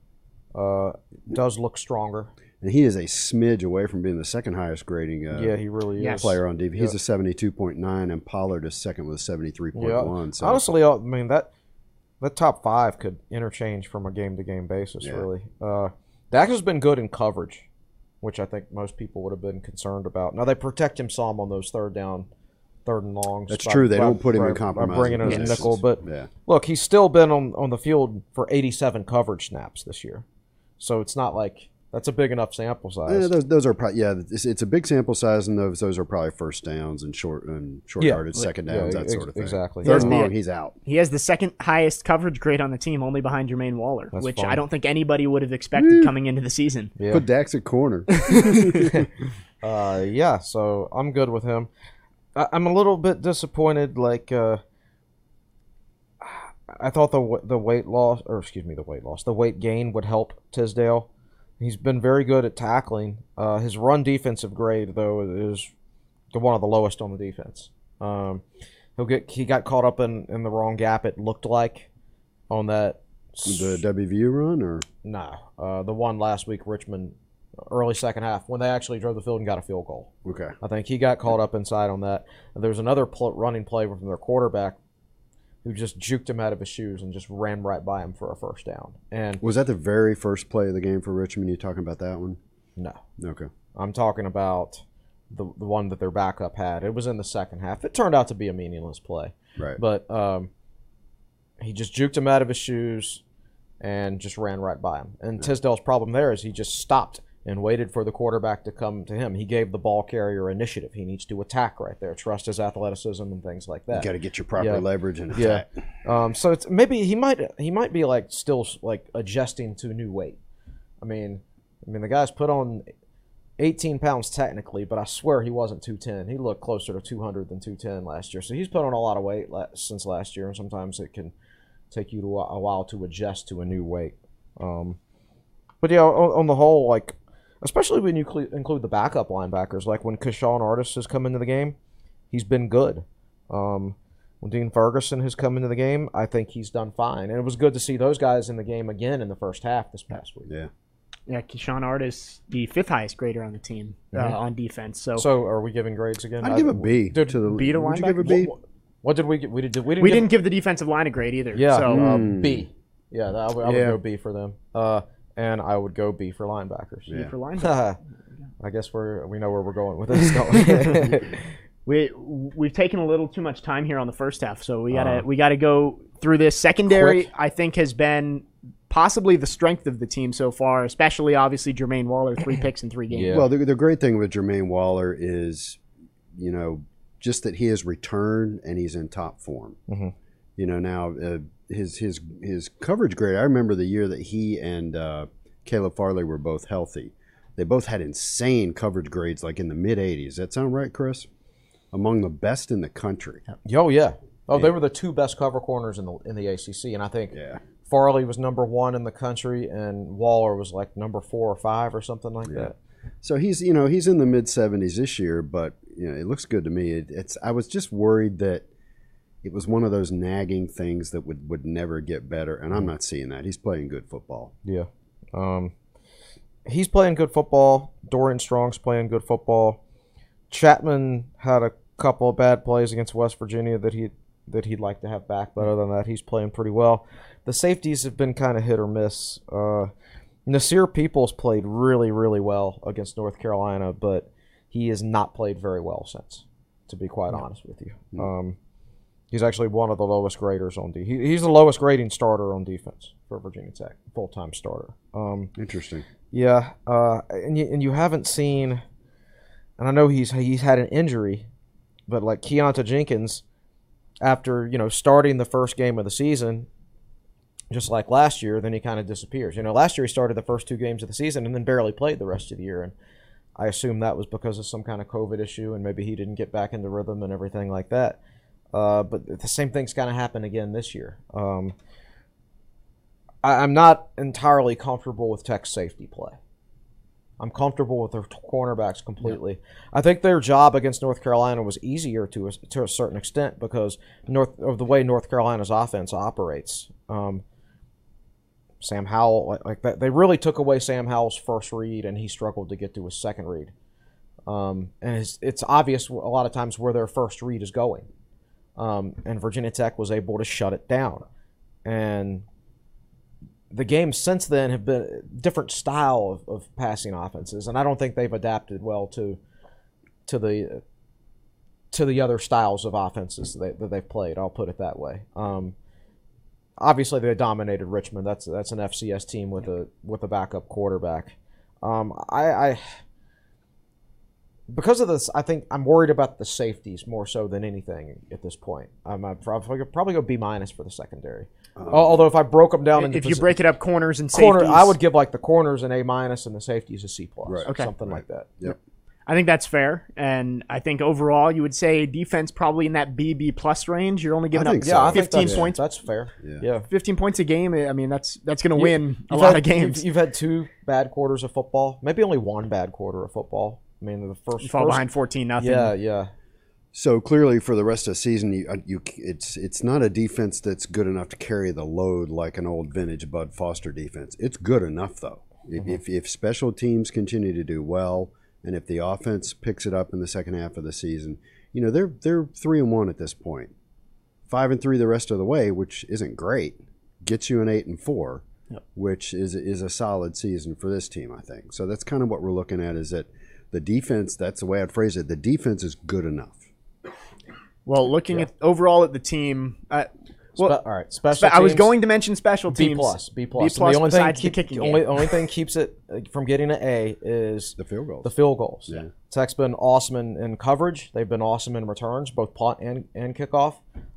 Does look stronger. And he is a smidge away from being the 2nd highest grading he really is. Player on defense. He's a 72.9, and Pollard is 2nd with 73.1. Yeah. So. Honestly, I mean, that top 5 could interchange from a game-to-game basis, really. Dax has been good in coverage, which I think most people would have been concerned about. Now, they protect him some on those 3rd and longs. That's true. They don't put him in compromise. Bringing in a nickel. But, look, he's still been on the field for 87 coverage snaps this year. So it's not like that's a big enough sample size. Those are probably, it's a big sample size, and those are probably first downs and short yardage, second downs, that sort of thing. Exactly. 3rd and long, he's out. He has the 2nd highest coverage grade on the team, only behind Jermaine Waller, which I don't think anybody would have expected coming into the season. Yeah. Put Dax at corner. So I'm good with him. I'm a little bit disappointed. I thought the weight gain would help Tisdale, He's been very good at tackling. His run defensive grade, though, is one of the lowest on the defense. He got caught up in the wrong gap, it looked like, on that. The WVU run, or? No. The one last week, Richmond, early second half, when they actually drove the field and got a field goal. Okay. I think he got caught up inside on that. And there was another running play from their quarterback who just juked him out of his shoes and just ran right by him for a first down. And was that the very first play of the game for Richmond? You talking about that one? No. Okay. I'm talking about the one that their backup had. It was in the second half. It turned out to be a meaningless play. Right. But he just juked him out of his shoes and just ran right by him. And Tisdale's problem there is he just stopped and waited for the quarterback to come to him. He gave the ball carrier initiative. He needs to attack right there, trust his athleticism and things like that. You got to get your proper leverage and attack. Yeah. So it's maybe he might be like still like adjusting to new weight. I mean the guy's put on 18 pounds technically, but I swear he wasn't 210. He looked closer to 200 than 210 last year. So he's put on a lot of weight since last year, and sometimes it can take you a while to adjust to a new weight. But yeah, on the whole, like, especially when you include the backup linebackers, like when Keshawn Artis has come into the game, he's been good. When Dean Ferguson has come into the game, I think he's done fine. And it was good to see those guys in the game again in the first half this past week. Yeah. Yeah, Keshawn Artis, the 5th highest grader on the team on defense. So are we giving grades again? I'd give a B. to the B to would you linebacker. give a B? What did we get? We didn't give the defensive line a grade either. Yeah, So B. Yeah, I would go B for them. And I would go B for linebackers. B for linebackers. I guess we know where we're going with this. We've taken a little too much time here on the first half, so we gotta go through this. Secondary, Quick. I think, has been possibly the strength of the team so far, especially obviously Jermaine Waller, 3 picks in 3 games. Yeah. Well, the great thing with Jermaine Waller is, just that he has returned and he's in top form. Mm-hmm. Now his coverage grade. I remember the year that he and Caleb Farley were both healthy. They both had insane coverage grades, like in the mid 80s. Does that sound right, Chris? Among the best in the country. Oh yeah. They were the 2 best cover corners in the ACC, and I think Farley was number 1 in the country, and Waller was like number 4 or 5 or something like that. So he's in the mid 70s this year, but it looks good to me. I was just worried that it was one of those nagging things that would never get better, and I'm not seeing that. He's playing good football. Yeah. He's playing good football. Dorian Strong's playing good football. Chapman had a couple of bad plays against West Virginia that he'd like to have back, but other than that, he's playing pretty well. The safeties have been kind of hit or miss. Nasir Peoples played really, really well against North Carolina, but he has not played very well since, to be quite honest with you. He's actually one of the lowest graders on defense. He's the lowest grading starter on defense for Virginia Tech, full-time starter. Interesting. Yeah, and you haven't seen, and I know he's had an injury, but like Keonta Jenkins, after starting the first game of the season, just like last year, then he kind of disappears. Last year he started the first 2 games of the season and then barely played the rest of the year, and I assume that was because of some kind of COVID issue, and maybe he didn't get back into rhythm and everything like that. But the same thing's going to happen again this year. I'm not entirely comfortable with Tech's safety play. I'm comfortable with their cornerbacks completely. Yeah. I think their job against North Carolina was easier to a certain extent because of the way North Carolina's offense operates. Sam Howell, like that, they really took away Sam Howell's first read, and he struggled to get to his second read. And it's obvious a lot of times where their first read is going. And Virginia Tech was able to shut it down. And the games since then have been a different style of passing offenses, and I don't think they've adapted well to the other styles of offenses that they've played. I'll put it that way. Obviously, they dominated Richmond. That's an FCS team with a backup quarterback. Because of this, I think I'm worried about the safeties more so than anything at this point. I'd probably go B- for the secondary. Although if I broke them down, if you break it up, corners and safeties, I would give like the corners an A- and the safeties a C+. Right. Okay. Something like that. Yep. I think that's fair, and I think overall you would say defense probably in that B plus range. You're only giving I up think so. I think 15 that's, points. That's fair. Yeah. Yeah. 15 points a game. I mean, that's going to win a You've lot had- of games. You've had 2 bad quarters of football, maybe only 1 bad quarter of football. I mean, the first You fall behind 14-0. Yeah. So clearly, for the rest of the season, it's not a defense that's good enough to carry the load like an old vintage Bud Foster defense. It's good enough though. If special teams continue to do well, and if the offense picks it up in the second half of the season, you know they're 3-1 at this point, 5-3 the rest of the way, which isn't great. Gets you an 8-4, which is a solid season for this team, I think. So that's kind of what we're looking at. Is that the defense? That's the way I'd phrase it. The defense is good enough. Well, looking at overall at the team, All right. Special I was teams, going to mention special teams. B+. B+ And the only thing besides the kicking only thing keeps it from getting an A is The field goals. the field goals. Yeah. Tech's been awesome in coverage. They've been awesome in returns, both punt and kickoff.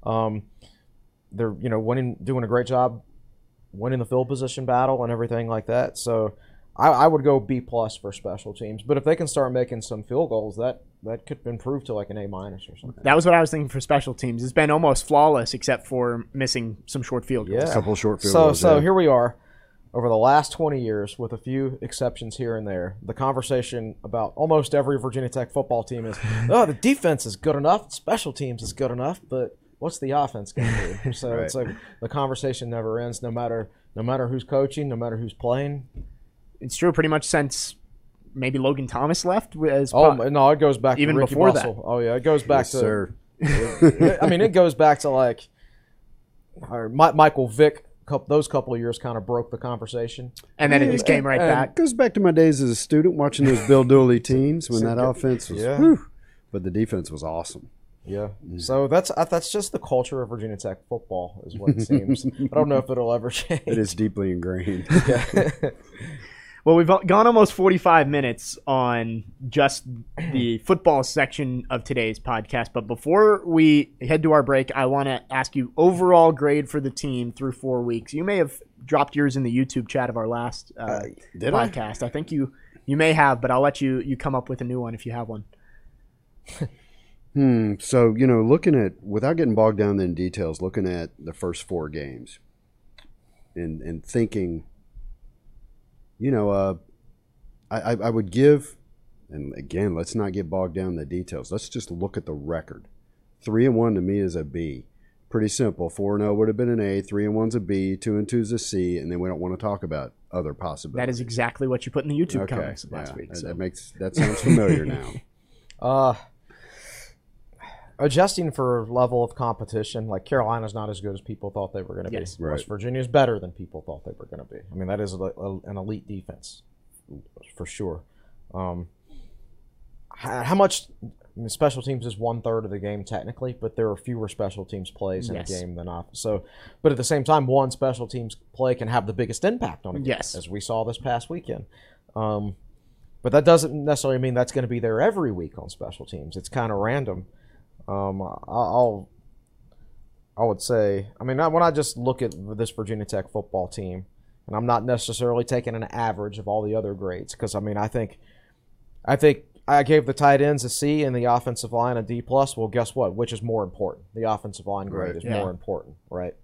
They're doing a great job winning the field position battle and everything like that. So I would go B+ for special teams. But if they can start making some field goals, that could improve to like an A- or something. That was what I was thinking for special teams. It's been almost flawless except for missing some short field goals. Yeah. A couple short field So goals. so yeah. here we are, over the last 20 years, with a few exceptions here and there. The conversation about almost every Virginia Tech football team is, oh, the defense is good enough, special teams is good enough, but what's the offense going to do? So Right. it's like the conversation never ends, no matter who's coaching, no matter who's playing. It's true pretty much since maybe Logan Thomas left. Oh no, it goes back even to Ricky before Russell. that. Oh yeah, it goes back Yes, to. sir. I mean, it goes back to like Michael Vick. Those couple of years kind of broke the conversation. And then it just came right and- back. Goes back to my days as a student watching those Bill Dooley teams when that offense was, Yeah. whew, but the defense was awesome. Yeah. So that's just the culture of Virginia Tech football, is what it seems. I don't know if it'll ever change. It is deeply ingrained. Well, we've gone almost 45 minutes on just the football section of today's podcast. But before we head to our break, I want to ask you overall grade for the team through 4 weeks. You may have dropped yours in the YouTube chat of our last Did I? podcast. I think you may have, but I'll let you come up with a new one if you have one. So, looking at, without getting bogged down in details, looking at the first 4 games and thinking, I would give, and again, let's not get bogged down in the details. Let's just look at the record. 3-1 to me is a B. Pretty simple. 4-0 would have been an A. 3-1's a B. 2-2 is a C. And then we don't want to talk about other possibilities. That is exactly what you put in the YouTube okay. comments last Yeah, week. So. that sounds familiar now. Adjusting for level of competition, like Carolina's not as good as people thought they were going to Yes. be. Right. West Virginia's better than people thought they were going to be. I mean, that is an elite defense for sure. How much? I mean, special teams is 1/3 of the game technically, but there are fewer special teams plays in Yes. a game than off. So, but at the same time, one special teams play can have the biggest impact on a game, Yes. as we saw this past weekend. But that doesn't necessarily mean that's going to be there every week on special teams. It's kind of random. I would say, I mean, when I just look at this Virginia Tech football team, and I'm not necessarily taking an average of all the other grades, because I mean, I think I gave the tight ends a C and the offensive line a D+. Well, guess what? Which is more important? The offensive line grade Right. is Yeah. more important, right?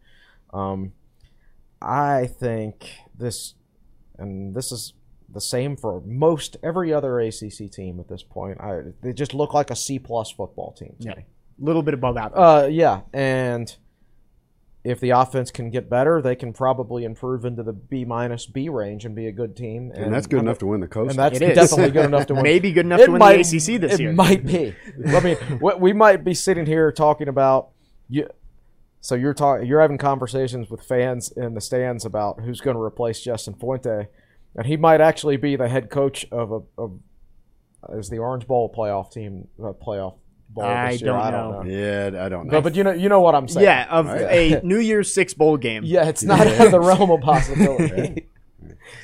I think this, and this is the same for most every other ACC team at this point. They just look like a C+ football team to Yeah. me. A little bit above average. Yeah, and if the offense can get better, they can probably improve into the B- B range and be a good team. And that's good enough to win the Coast. And that's It is. definitely good enough to win. Maybe good enough to win the ACC this year. It might be. I mean, we might be sitting here talking about you. So you're having conversations with fans in the stands about who's going to replace Justin Fuente, and he might actually be the head coach of is the Orange Bowl playoff team playoff bowl this year. I don't know. Yeah, I don't know. No, but you know what I'm saying. Yeah, of a New Year's Six bowl game. Yeah, it's not out of the realm of possibility.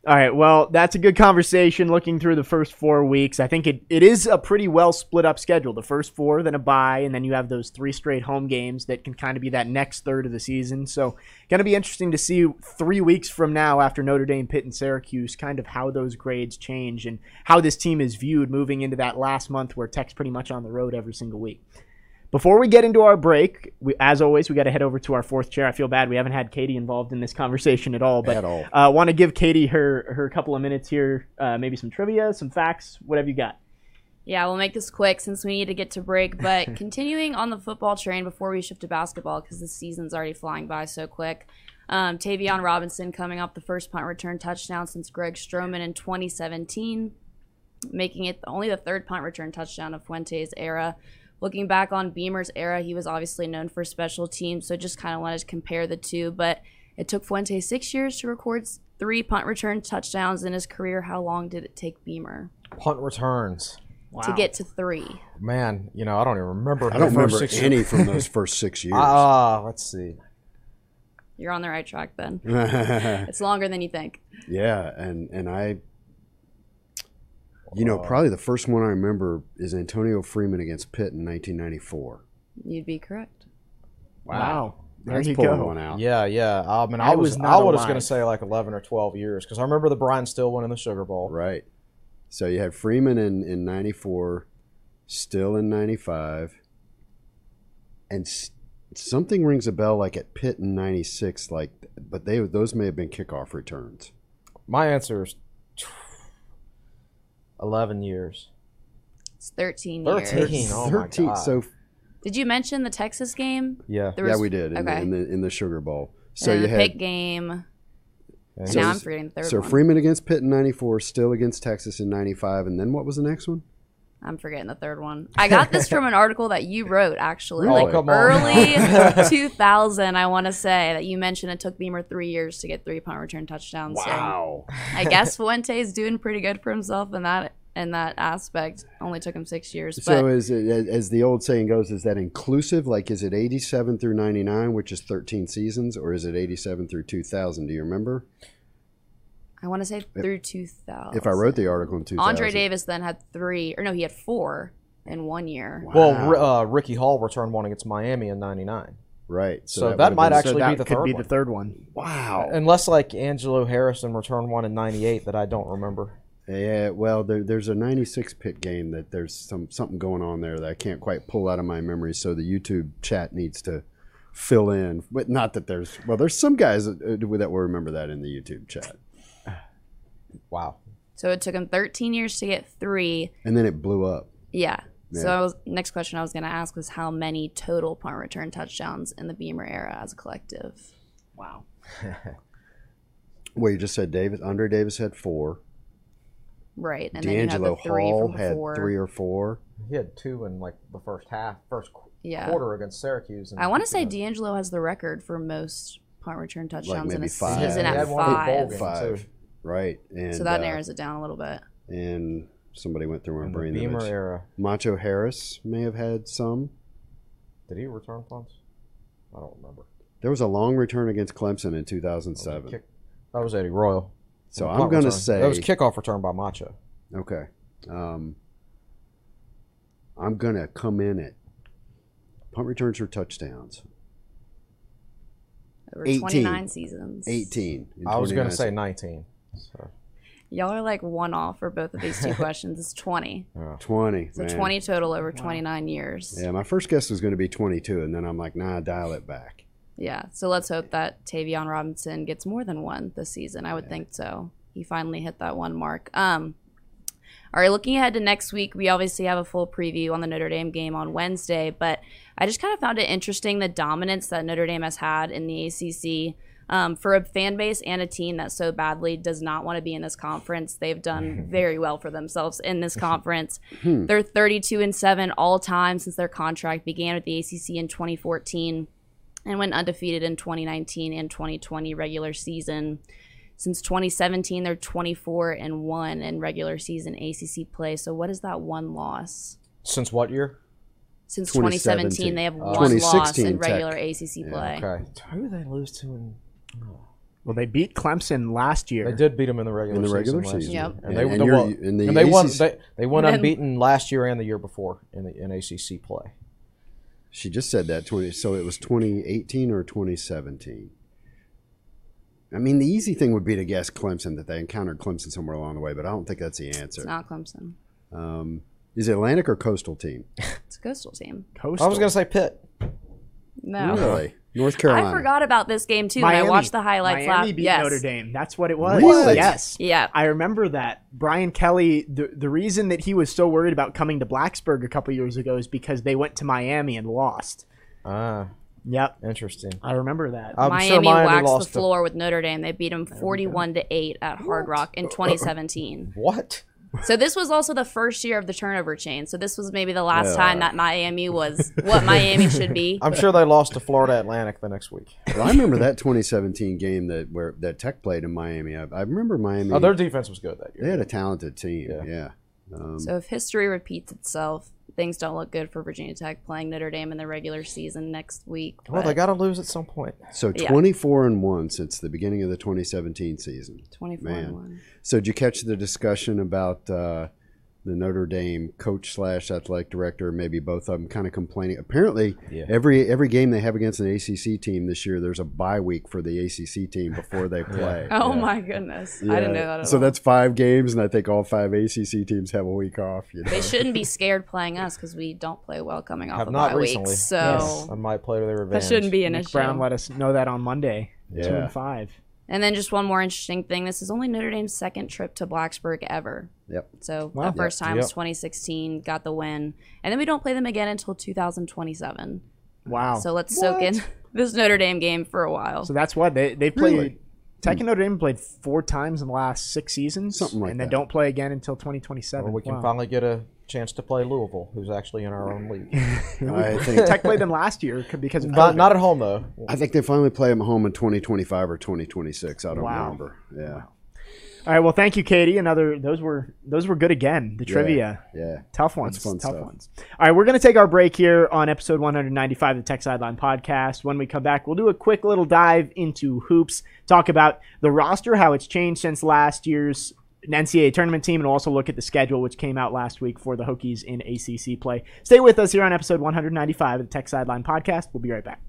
All right, well, that's a good conversation looking through the first 4 weeks. I think it is a pretty well split up schedule. The first 4, then a bye, and then you have those 3 straight home games that can kind of be that next third of the season. So going to be interesting to see 3 weeks from now after Notre Dame, Pitt, and Syracuse kind of how those grades change and how this team is viewed moving into that last month where Tech's pretty much on the road every single week. Before we get into our break, as always, we got to head over to our fourth chair. I feel bad we haven't had Katie involved in this conversation at all, but want to give Katie her couple of minutes here, maybe some trivia, some facts, whatever you got. Yeah, we'll make this quick since we need to get to break, but continuing on the football train before we shift to basketball because the season's already flying by so quick. Tavion Robinson coming off the first punt return touchdown since Greg Stroman in 2017, making it only the third punt return touchdown of Fuente's era. Looking back on Beamer's era, he was obviously known for special teams, so just kind of wanted to compare the two. But it took Fuente 6 years to record 3 punt return touchdowns in his career. How long did it take Beamer? Punt returns. Wow. To get to 3. Man, I don't even remember. I don't remember any from those first 6 years. Let's see. You're on the right track then. It's longer than you think. Yeah, and I... probably the first one I remember is Antonio Freeman against Pitt in 1994. You'd be correct. Wow. There That's you pulling go. one out. Yeah. I was going to say like 11 or 12 years because I remember the Brian Still winning the Sugar Bowl. Right. So you had Freeman in 94, Still in 95, and something rings a bell like at Pitt in 96, but those may have been kickoff returns. My answer is 11 years. It's 13 years. 13. Oh 13. My God. So did you mention the Texas game? Yeah. We did in the Sugar Bowl. So and you the had Pitt game. And now I'm forgetting the third one. So Freeman against Pitt in 94, Still against Texas in 95, and then what was the next one? I'm forgetting the third one. I got this from an article that you wrote, actually. Really? Like early 2000, I want to say, that you mentioned it took Beamer 3 years to get 3 punt return touchdowns. Wow. So I guess Fuente's doing pretty good for himself in that aspect. Only took him 6 years. So but as the old saying goes, is that inclusive? Like, is it 87 through 99, which is 13 seasons, or is it 87 through 2000? Do you remember? I want to say through 2000. If I wrote the article in 2000. Andre Davis then had 3, or no, he had 4 in 1 year. Wow. Well, Ricky Hall returned one against Miami in 99. Right. So that might actually be the third one. The third one. Wow. Unless like Angelo Harrison returned one in 98 that I don't remember. Yeah, well, there's a 96 Pitt game that there's something going on there that I can't quite pull out of my memory, so the YouTube chat needs to fill in. But not that there's some guys that will remember that in the YouTube chat. Wow. So it took him 13 years to get 3. And then it blew up. Yeah. So next question I was going to ask was how many total punt return touchdowns in the Beamer era as a collective? Wow. Well, you just said Andre Davis had 4. Right. And D'Angelo then you had the 3 Hall from had before. 3 or 4. He had 2 in like the first quarter against Syracuse. And I want to say D'Angelo has the record for most punt return touchdowns in a 5. season He at had one of the bowl 5. games, 5. too. Right. And, So that narrows it down a little bit. And somebody went through my brain. The Beamer era. Macho Harris may have had some. Did he return punts? I don't remember. There was a long return against Clemson in 2007. That was Eddie Royal. So I'm going to say... That was kickoff return by Macho. Okay. I'm going to come in at punt returns or touchdowns. Over 29 seasons. 18. I was going to say 19. So. Y'all are like one off for both of these two questions. It's 20. Yeah. 20. So man. 20 total over 29 years. Yeah, my first guess was going to be 22, and then I'm like, nah, dial it back. Yeah, so let's hope that Tavion Robinson gets more than 1 this season. I would think so. He finally hit that 1 mark. All right, looking ahead to next week, we obviously have a full preview on the Notre Dame game on Wednesday, but I just kind of found it interesting the dominance that Notre Dame has had in the ACC. For a fan base and a team that so badly does not want to be in this conference, they've done very well for themselves in this conference. They're 32-7 all time since their contract began with the ACC in 2014 and went undefeated in 2019 and 2020 regular season. Since 2017, they're 24-1 in regular season ACC play. So what is that 1 loss? Since what year? Since 2017, they have 1 loss in regular ACC play. Okay. Who did they lose to in... Well, they beat Clemson last year. They did beat them in the regular season. Yep. And And they, you're- in the they won. ACC They won And then- unbeaten last year and the year before in ACC play. She just said that so it was 2018 or 2017. I mean, the easy thing would be to guess Clemson, that they encountered Clemson somewhere along the way, but I don't think that's the It's answer. not Clemson. Is it Atlantic or Coastal team? It's a Coastal team. Coastal. I was going to say Pitt. No. Really? North Carolina. I forgot about this game too when Miami. I watched the highlights Miami last. beat Yes. Notre Dame. That's what it was. Really? Yes. Yeah. I remember that. Brian Kelly, the reason that he was so worried about coming to Blacksburg a couple years ago is because they went to Miami and lost. Ah, Yep. interesting. I remember that. I'm Miami, sure Miami waxed lost the floor with Notre Dame. They beat them 41-8 at Hard Rock in 2017. What? So this was also the first year of the turnover chain. So this was maybe the last time that Miami was what Miami should be. I'm sure they lost to Florida Atlantic the next week. Well, I remember that 2017 game that Tech played in Miami. I remember Miami. Oh, their defense was good that year. They had a talented team. Yeah. So if history repeats itself, things don't look good for Virginia Tech playing Notre Dame in the regular season next week. Well, but they got to lose at some point. So Yeah. 24-1 since the beginning of the 2017 season. 24-1. So did you catch the discussion about the Notre Dame coach / athletic director, maybe both of them, kind of complaining? Apparently, every game they have against an ACC team this year, there's a bye week for the ACC team before they play. Oh my goodness. I didn't know that at So all. that's 5 games, and I think all 5 ACC teams have a week off. You know? They shouldn't be scared playing us because we don't play well coming off Have of not bye recently. weeks. So I might play to their that revenge. shouldn't be an Nick issue. Brown let us know that on Monday. Yeah. 2-5. And then just one more interesting thing. This is only Notre Dame's second trip to Blacksburg ever. Yep. So Wow. the first time was Yep. 2016, got the win. And then we don't play them again until 2027. Wow. So let's soak in this Notre Dame game for a while. So that's what they played. Really? Tech and Notre Dame played 4 times in the last 6 seasons, Something like and then that. don't play again until 2027. Or we can Wow. finally get a chance to play Louisville, who's actually in our own league. I think Tech played them last year because of not, COVID. not at home, though. I think they finally play them at home in 2025 or 2026. I don't Wow. remember. Yeah. All right. Well, thank you, Katie. Those were good again. The trivia. Yeah. Tough ones. That's fun Tough stuff. ones. All right, we're going to take our break here on episode 195 of the Tech Sideline Podcast. When we come back, we'll do a quick little dive into hoops, talk about the roster, how it's changed since last year's NCAA tournament team, and also look at the schedule, which came out last week for the Hokies in ACC play. Stay with us here on episode 195 of the Tech Sideline Podcast. We'll be right back.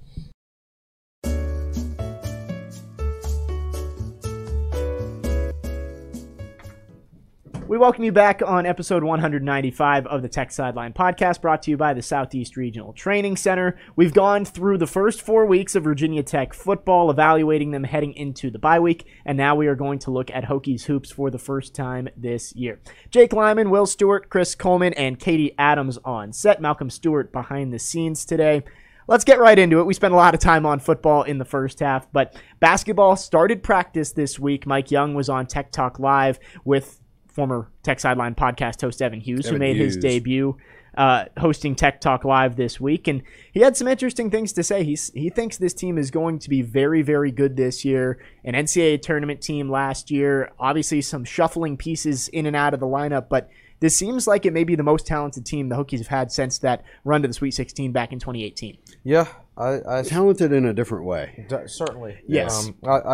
We welcome you back on episode 195 of the Tech Sideline Podcast, brought to you by the Southeast Regional Training Center. We've gone through the first 4 weeks of Virginia Tech football, evaluating them heading into the bye week, and now we are going to look at Hokies hoops for the first time this year. Jake Lyman, Will Stewart, Chris Coleman, and Katie Adams on set. Malcolm Stewart behind the scenes today. Let's get right into it. We spent a lot of time on football in the first half, but basketball started practice this week. Mike Young was on Tech Talk Live with former Tech Sideline Podcast host Evan Hughes, who made his debut hosting Tech Talk Live this week. And he had some interesting things to say. He thinks this team is going to be very, very good this year. An NCAA tournament team last year. Obviously, some shuffling pieces in and out of the lineup, but this seems like it may be the most talented team the Hokies have had since that run to the Sweet 16 back in 2018. Yeah, I Talented in a different way. certainly. Yes.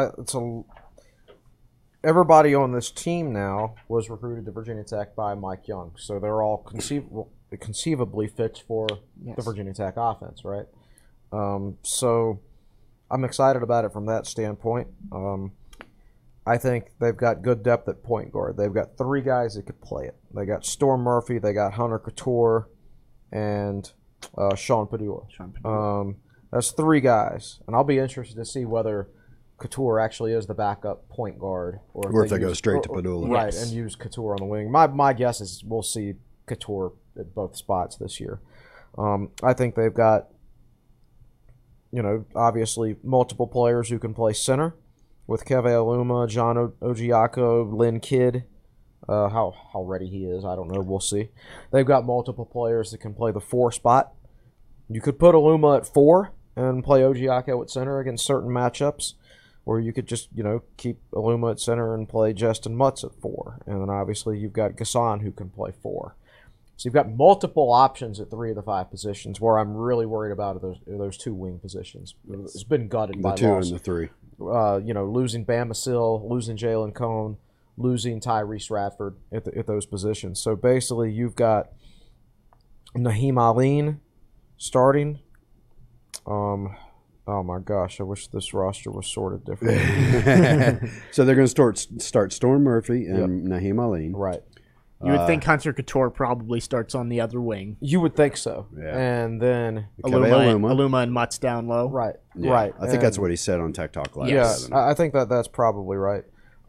Everybody on this team now was recruited to Virginia Tech by Mike Young, so they're all conceivably fit for the Virginia Tech offense, right? So I'm excited about it from that standpoint. I think they've got good depth at point guard. They've got 3 guys that could play it. They got Storm Murphy, they got Hunter Couture, and Sean Padula. That's 3 guys, and I'll be interested to see whether Couture actually is the backup point guard, Or if they go straight to Padula. right? Yes. And use Couture on the wing. My guess is we'll see Couture at both spots this year. I think they've got, obviously multiple players who can play center with Keve Aluma, John Ojiako, Lynn Kidd. How ready he is, I don't know. We'll see. They've got multiple players that can play the 4 spot. You could put Aluma at 4 and play Ojiako at center against certain matchups. Or you could just, keep Aluma at center and play Justin Mutz at 4. And then obviously you've got Gassan who can play 4. So you've got multiple options at 3 of the 5 positions. Where I'm really worried about are those 2 wing positions. It's been gutted The by 2 loss. and the 3. losing Bama Sill, losing Jalen Cone, losing Tyrese Radford at those positions. So basically, you've got Naheem Aline starting. Oh my gosh, I wish this roster was sorted differently. So they're going to start Storm Murphy and Naheem Aline. Right. You would think Hunter Couture probably starts on the other wing. You would think so. Yeah. And then Aluma and Mutts down low. right. Yeah, Right. I think that's what he said on Tech Talk Live. Yeah, I think that's probably right.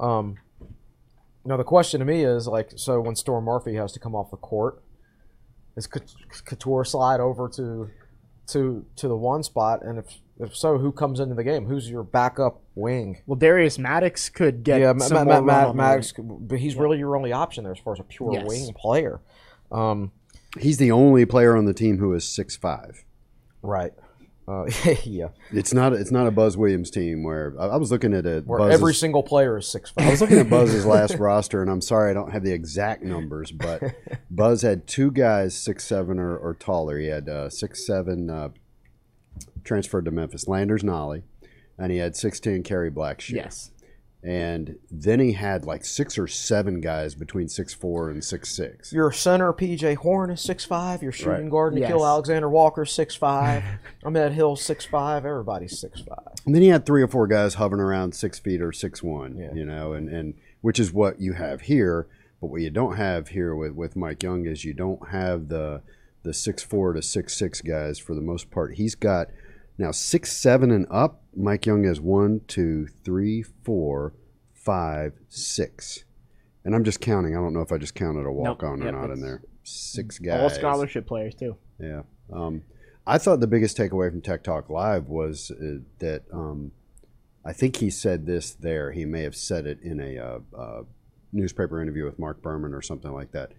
Now the question to me is so when Storm Murphy has to come off the court, is Couture slide over to the one spot, and if so, who comes into the game? Who's your backup wing? Well, Darius Maddox could get some more run on Maddox, but he's really your only option there as far as a pure wing player. He's the only player on the team who is 6'5". Right. Yeah. It's not a Buzz Williams team where I was looking at it. Where every single player is 6'5". I was looking at Buzz's last roster, and I'm sorry I don't have the exact numbers, but Buzz had two guys 6'7" or taller. He had 6'7" transferred to Memphis, Landers Nolly, and he had 6'10" Kerry Blackshear. Yes. And then he had 6 or 7 guys between 6'4" and 6'6". Your center, P.J. Horn, is 6'5". Your shooting guard, Nikhil Yes. Alexander Walker, 6'5". Ahmed Hill, 6'5". Everybody's 6'5". And then he had 3 or 4 guys hovering around 6 feet or 6'1", Yeah. and which is what you have here. But what you don't have here with Mike Young is you don't have the 6'4" to 6'6" guys for the most part. He's got now 6'7" and up. Mike Young has 1, 2, 3, 4, 5, 6. And I'm just counting. I don't know if I just counted a walk-on or not in there. 6 guys. All scholarship players, too. Yeah. I thought the biggest takeaway from Tech Talk Live was that I think he said this there. He may have said it in a newspaper interview with Mark Berman or something like that.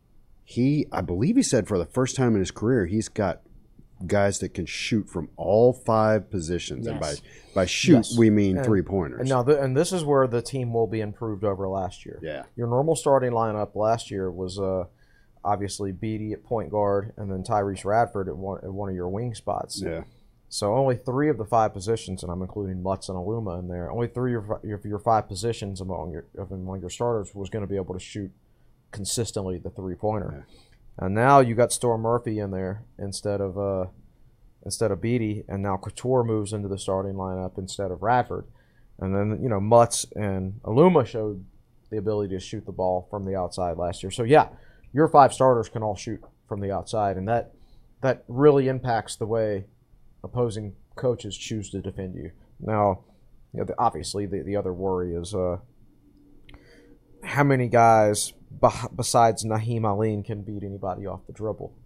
I believe he said for the first time in his career, he's got guys that can shoot from all 5 positions. Yes. And by shoot, we mean three-pointers. And this is where the team will be improved over last year. Yeah. Your normal starting lineup last year was obviously Beatty at point guard and then Tyrese Radford at one of your wing spots. Yeah. So only 3 of the 5 positions, and I'm including Mutts and Aluma in there, only 3 of your 5 positions among your starters was going to be able to shoot consistently the three-pointer. Yeah. And now you got Storm Murphy in there instead of Beatty, and now Couture moves into the starting lineup instead of Radford. And then, Mutts and Aluma showed the ability to shoot the ball from the outside last year. So, yeah, your 5 starters can all shoot from the outside, and that really impacts the way opposing coaches choose to defend you. Now, obviously, the other worry is how many guys besides Naheem Aline can beat anybody off the dribble.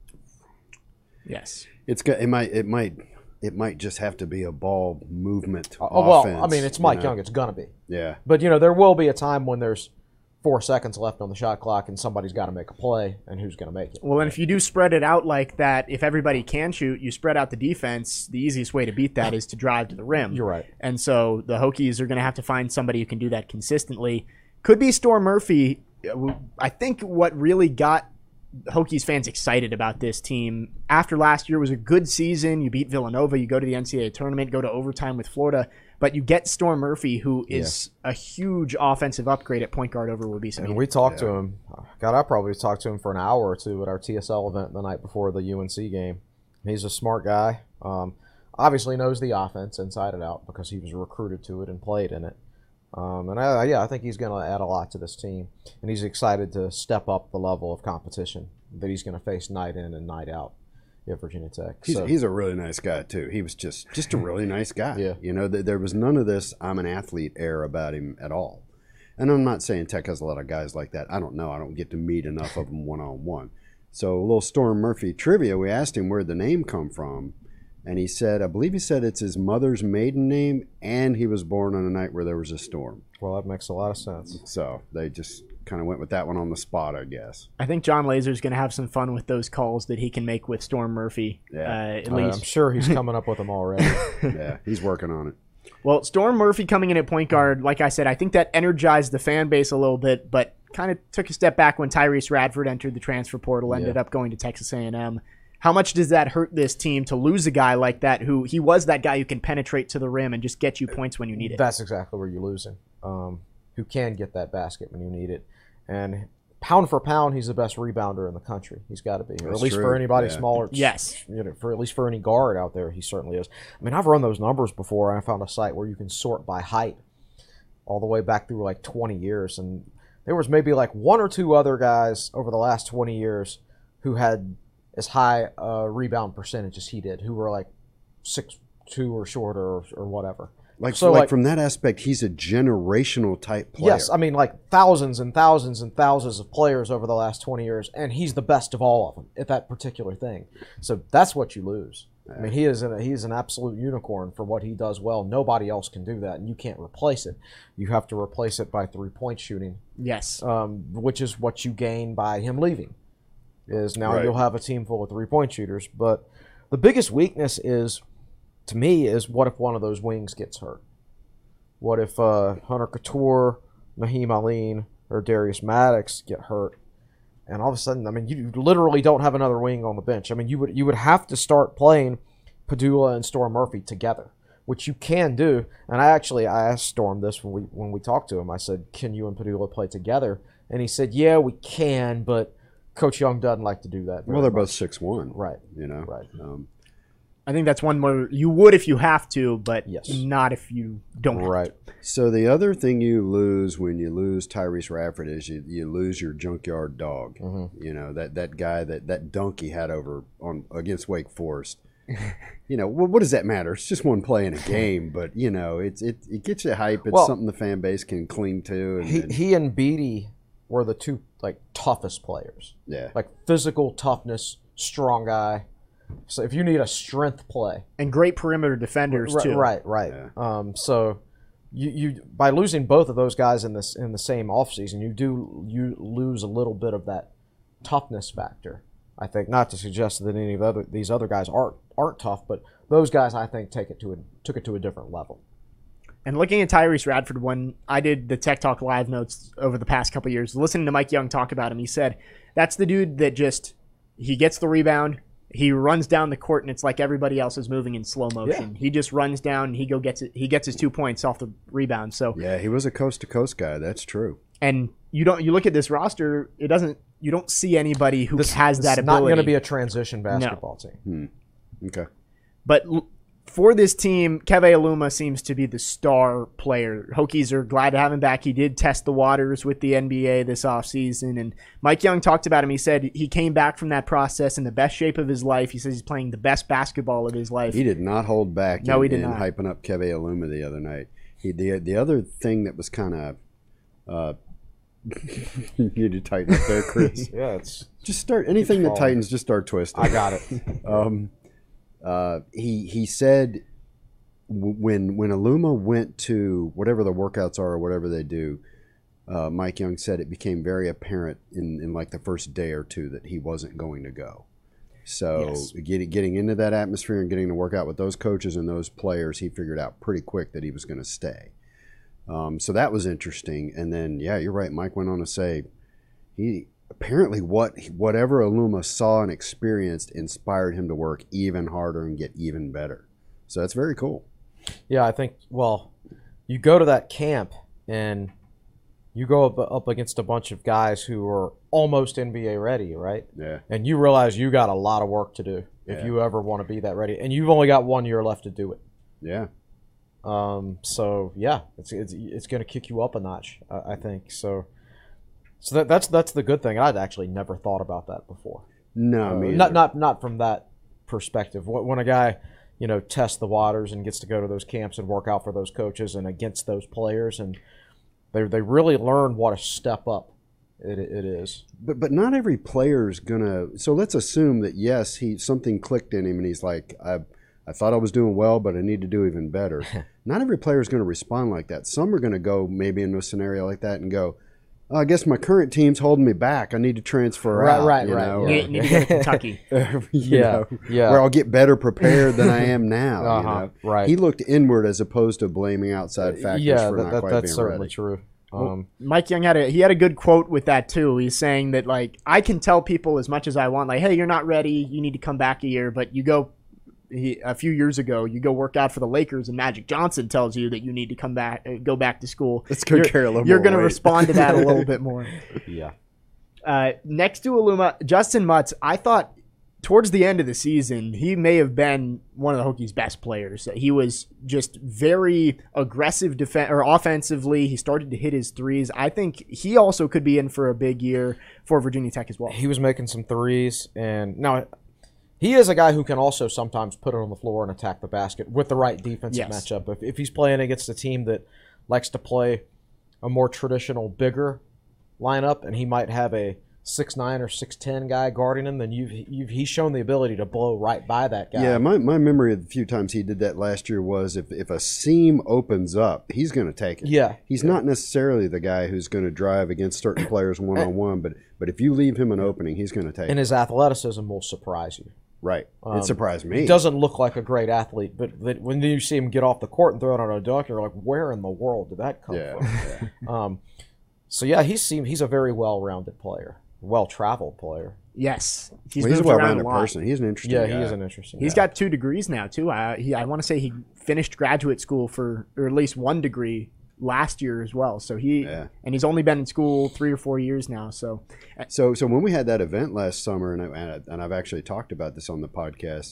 Yes. It might just have to be a ball movement offense. Well, I mean, it's Mike Young. It's going to be. Yeah. But, there will be a time when there's 4 seconds left on the shot clock and somebody's got to make a play, and who's going to make it? Well, and if you do spread it out like that, if everybody can shoot, you spread out the defense, the easiest way to beat that is to drive to the rim. You're right. And so the Hokies are going to have to find somebody who can do that consistently. Could be Storm Murphy. I think what really got Hokies fans excited about this team after last year was a good season. You beat Villanova, you go to the NCAA tournament, go to overtime with Florida, but you get Storm Murphy, who is a huge offensive upgrade at point guard over Wabisa. And we talked to him. God, I probably talked to him for an hour or 2 at our TSL event the night before the UNC game. He's a smart guy. Obviously knows the offense inside and out because he was recruited to it and played in it. I think he's going to add a lot to this team, and he's excited to step up the level of competition that he's going to face night in and night out at Virginia Tech. He's a really nice guy too. He was just a really nice guy. Yeah. There was none of this "I'm an athlete" air about him at all. And I'm not saying Tech has a lot of guys like that. I don't know. I don't get to meet enough of them one-on-one. So a little Storm Murphy trivia. We asked him where the name come from. And he said, I believe he said it's his mother's maiden name, and he was born on a night where there was a storm. Well, that makes a lot of sense. So they just kind of went with that one on the spot, I guess. I think John Laser's going to have some fun with those calls that he can make with Storm Murphy. At least. I'm sure he's coming up with them already. Yeah, he's working on it. Well, Storm Murphy coming in at point guard, like I said, I think that energized the fan base a little bit, but kind of took a step back when Tyrese Radford entered the transfer portal, ended up going to Texas A&M. How much does that hurt this team to lose a guy like that who he was that guy who can penetrate to the rim and just get you points when you need it? That's exactly where you're losing. Who can get that basket when you need it. And pound for pound, he's the best rebounder in the country. He's got to be. Or at least for anybody smaller. Yes. For at least for any guard out there, he certainly is. I mean, I've run those numbers before, and I found a site where you can sort by height all the way back through like 20 years. And there was maybe like one or two other guys over the last 20 years who had as high a rebound percentage as he did, who were like 6'2" or shorter or whatever. Like from that aspect, he's a generational type player. Yes, I mean like thousands and thousands and thousands of players over the last 20 years, and he's the best of all of them at that particular thing. So that's what you lose. I mean, he's an absolute unicorn for what he does well. Nobody else can do that, and you can't replace it. You have to replace it by 3-point shooting. Yes. Which is what you gain by him leaving. Is now you'll have a team full of 3-point shooters. But the biggest weakness is, to me, is what if one of those wings gets hurt? What if Hunter Couture, Naheem Aline, or Darius Maddox get hurt? And all of a sudden, I mean, you literally don't have another wing on the bench. I mean, you would have to start playing Padula and Storm Murphy together, which you can do. And I asked Storm this when we talked to him. I said, "Can you and Padula play together?" And he said, "Yeah, we can, but Coach Young doesn't like to do that." Well, they're both 6'1", right? Right. I think that's one where you would if you have to, but yes, not if you don't. Right. So the other thing you lose when you lose Tyrese Radford is you lose your junkyard dog. Mm-hmm. That guy that dunk he had against Wake Forest. What does that matter? It's just one play in a game, but it gets you hype. It's something the fan base can cling to. He and Beatty were the two toughest players. Yeah. Like physical toughness, strong guy. So if you need a strength play, and great perimeter defenders too. Right. Yeah. So you by losing both of those guys in the same offseason, you lose a little bit of that toughness factor. I think, not to suggest that any of these other guys aren't tough, but those guys I think took it to a different level. And looking at Tyrese Radford, when I did the Tech Talk live notes over the past couple of years, listening to Mike Young talk about him, he said that's the dude that he gets the rebound. He runs down the court, and it's like everybody else is moving in slow motion. Yeah. He just runs down, and he gets his 2 points off the rebound. So yeah, he was a coast to coast guy. That's true. And you look at this roster, you don't see anybody who has that ability. It's not going to be a transition basketball team. Okay. But for this team, Keve Aluma seems to be the star player. Hokies are glad to have him back. He did test the waters with the NBA this offseason, and Mike Young talked about him. He said he came back from that process in the best shape of his life. He says he's playing the best basketball of his life. He did not hold back he did not. Hyping up Keve Aluma the other night. The other thing that was kind of you need to tighten up there, Chris. Yeah, it's just start anything that tightens. Just start twisting. I got it. He said when Aluma went to whatever the workouts are or whatever they do, Mike Young said it became very apparent in like the first day or two that he wasn't going to go. So yes. Getting into that atmosphere and getting to work out with those coaches and those players, he figured out pretty quick that he was going to stay. So that was interesting. And then, yeah, you're right. Mike went on to say apparently whatever Aluma saw and experienced inspired him to work even harder and get even better. So that's very cool. Yeah, I think, you go to that camp and you go up against a bunch of guys who are almost NBA ready, right? Yeah. And you realize you got a lot of work to do if you ever want to be that ready. And you've only got 1 year left to do it. Yeah. So yeah, it's going to kick you up a notch, I think. So that's the good thing. I'd actually never thought about that before. No, not from that perspective. When a guy, tests the waters and gets to go to those camps and work out for those coaches and against those players, and they really learn what a step up it is. But not every player's gonna. So let's assume that yes, something clicked in him, and he's like, I thought I was doing well, but I need to do even better. Not every player is going to respond like that. Some are going to go maybe into a scenario like that and go, I guess my current team's holding me back. I need to transfer out. Right. You need to go to Kentucky. Where I'll get better prepared than I am now. Right. He looked inward as opposed to blaming outside factors for not quite being ready. That's certainly true. Mike Young had a good quote with that too. He's saying that, like, I can tell people as much as I want, like, hey, you're not ready, you need to come back a year, but you go. A few years ago, you go work out for the Lakers, and Magic Johnson tells you that you need to come back, go back to school. Let's go carry a little You're more going to weight. respond to that a little bit more. Yeah. Next to Aluma, Justin Mutz, I thought towards the end of the season, he may have been one of the Hokies' best players. He was just very aggressive offensively. He started to hit his threes. I think he also could be in for a big year for Virginia Tech as well. He was making some threes, and now he is a guy who can also sometimes put it on the floor and attack the basket with the right defensive matchup. If he's playing against a team that likes to play a more traditional, bigger lineup, and he might have a 6'9" or 6'10" guy guarding him, then he's shown the ability to blow right by that guy. Yeah, my memory of the few times he did that last year was if a seam opens up, he's going to take it. Yeah. He's not necessarily the guy who's going to drive against certain players one-on-one, but if you leave him an opening, he's going to take And it. his athleticism will surprise you. Right. It surprised me. He doesn't look like a great athlete, but when you see him get off the court and throw it on a dunk, you're like, where in the world did that come from? So, yeah, he's a very well-rounded player, well-traveled player. Yes. He's moved a around well-rounded lot. person. He's an interesting guy. Yeah, he is an interesting He's guy. got 2 degrees now, too. I want to say he finished graduate school or at least 1 degree last year as well. So and he's only been in school 3 or 4 years now. So when we had that event last summer, and I've actually talked about this on the podcast,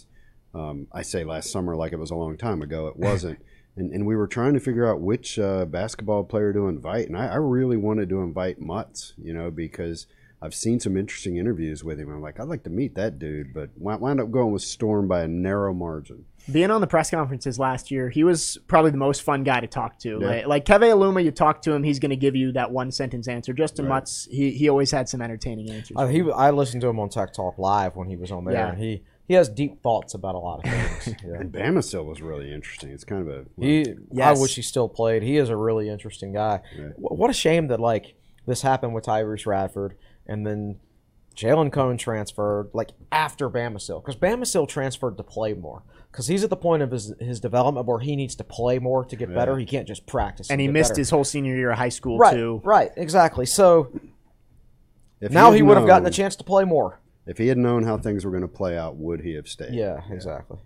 I say last summer like it was a long time ago. It wasn't. And we were trying to figure out which basketball player to invite. And I really wanted to invite Mutz, because I've seen some interesting interviews with him. I'm like, I'd like to meet that dude, but wound up going with Storm by a narrow margin. being on the press conferences last year, he was probably the most fun guy to talk to. Yeah. Like Keve Aluma, you talk to him, he's going to give you that one sentence answer. Justin Right. Mutz, he always had some entertaining answers. I listened to him on Tech Talk Live when he was on there, Yeah. and he has deep thoughts about a lot of things. Yeah. And Bamisile was really interesting. It's kind of a Yes. I wish he still played. He is a really interesting guy. Yeah. What a shame that this happened with Tyrese Radford, and then Jalen Cone transferred after Bamisile, because Bamisile transferred to play more, because he's at the point of his development where he needs to play more to get better. He can't just practice. and he get missed better. his whole senior year of high school, right, too. Right, exactly. So If now he had would have gotten a known- chance to play more. If he had known how things were going to play out, would he have stayed? Yeah, exactly.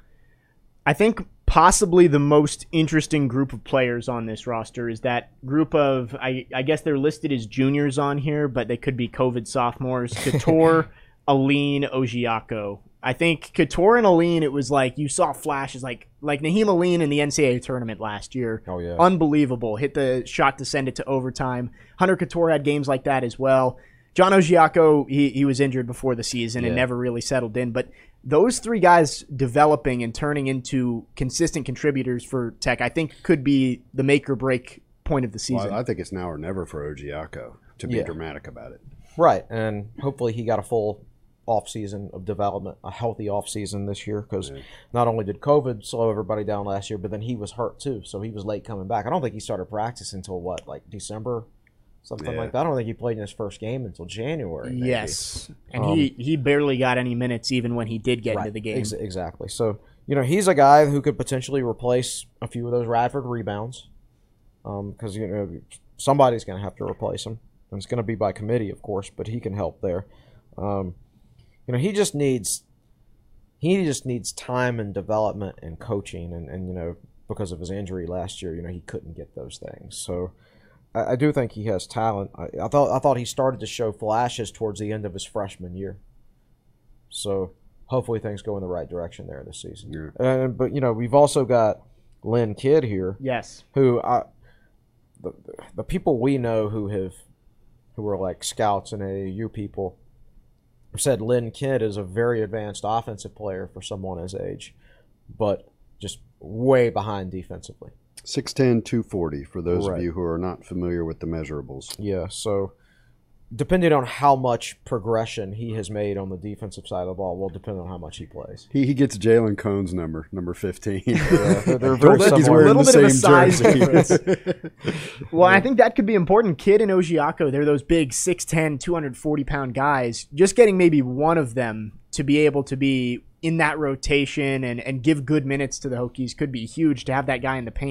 I think possibly the most interesting group of players on this roster is that group of, I guess they're listed as juniors on here, but they could be COVID sophomores. Couture, Aline, Ojiako. I think Couture and Aline, it was like you saw flashes like Naheem Aline in the NCAA tournament last year. Oh, yeah. Unbelievable. Hit the shot to send it to overtime. Hunter Couture had games like that as well. John Ojiako, he was injured before the season and Yeah. never really settled in. But those three guys developing and turning into consistent contributors for Tech, I think could be the make or break point of the season. Well, I think it's now or never for Ojiako to be Yeah. dramatic about it. Right, and hopefully he got a full offseason of development, a healthy offseason this year, because not only did COVID slow everybody down last year, but then he was hurt too, so he was late coming back. I don't think he started practice until December, something like that. I don't think he played in his first game until January. Maybe. Yes, and he barely got any minutes even when he did get into the game. Exactly. So, he's a guy who could potentially replace a few of those Radford rebounds, because somebody's going to have to replace him, and it's going to be by committee, of course, but he can help there. He just needs time and development and coaching, and because of his injury last year, he couldn't get those things. So I do think he has talent. I thought he started to show flashes towards the end of his freshman year. So hopefully things go in the right direction there this season. Yeah. But we've also got Lynn Kidd here, Yes, who the people we know who are like scouts and AAU people have said Lynn Kidd is a very advanced offensive player for someone his age, but just way behind defensively. 6'10", 240 for those Right. of you who are not familiar with the measurables. Yeah, so depending on how much progression he has made on the defensive side of the ball will depend on how much he plays. He gets Jalen Cohn's number 15. They're Don't very think he's similar. wearing little the bit of a same size jersey. difference. Well, I think that could be important. Kidd and Ojiako, they're those big 6'10", 240-pound guys. Just getting maybe one of them to be able to be in that rotation and give good minutes to the Hokies could be huge to have that guy in the paint.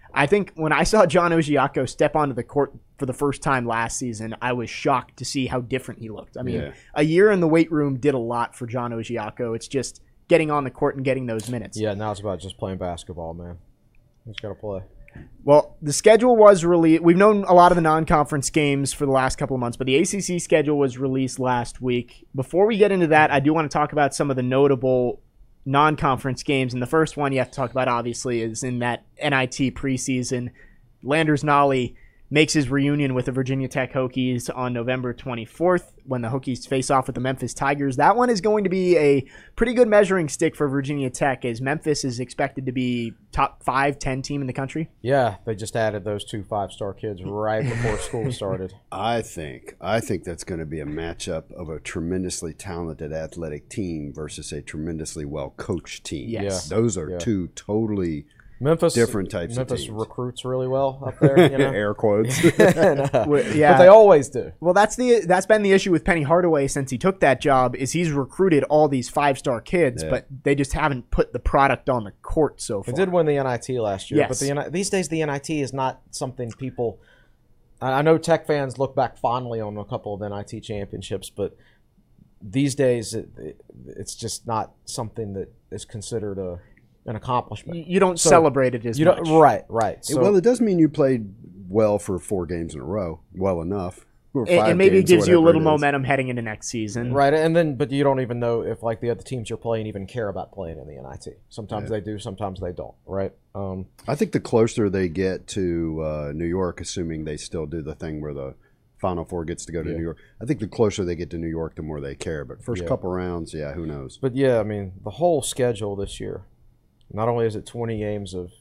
I think when I saw John Ogiaco step onto the court for the first time last season, I was shocked to see how different he looked. I mean, a year in the weight room did a lot for John Ogiaco. It's just getting on the court and getting those minutes. Yeah, now it's about just playing basketball, man. He's got to play. Well, the schedule was released. We've known a lot of the non-conference games for the last couple of months, but the ACC schedule was released last week. Before we get into that, I do want to talk about some of the notable non-conference games. And the first one you have to talk about, obviously, is in that NIT preseason. Landers Nolley makes his reunion with the Virginia Tech Hokies on November 24th when the Hokies face off with the Memphis Tigers. That one is going to be a pretty good measuring stick for Virginia Tech, as Memphis is expected to be top 5-10 team in the country. Yeah, they just added those 2 5-star kids right before school started. I think that's going to be a matchup of a tremendously talented athletic team versus a tremendously well-coached team. Yes. Those are two totally different types of teams. Memphis recruits really well up there, you know? Air quotes. But they always do. Well, that's been the issue with Penny Hardaway since he took that job, is he's recruited all these 5-star kids, but they just haven't put the product on the court so far. They did win the NIT last year, Yes. but these days the NIT is not something people – I know Tech fans look back fondly on a couple of NIT championships, but these days it's just not something that is considered an accomplishment. You don't celebrate it as much. Right. So, well, it does mean you played well for 4 games in a row, well enough. Or 5 and maybe it games, gives you a little whatever it is. momentum heading into next season. right, and then but you don't even know if like the other teams you're playing even care about playing in the NIT. Sometimes they do, sometimes they don't. Right. I think the closer they get to New York, assuming they still do the thing where the Final Four gets to go to New York, I think the closer they get to New York, the more they care. But first couple rounds, who knows? But yeah, I mean the whole schedule this year. Not only is it 20 games of,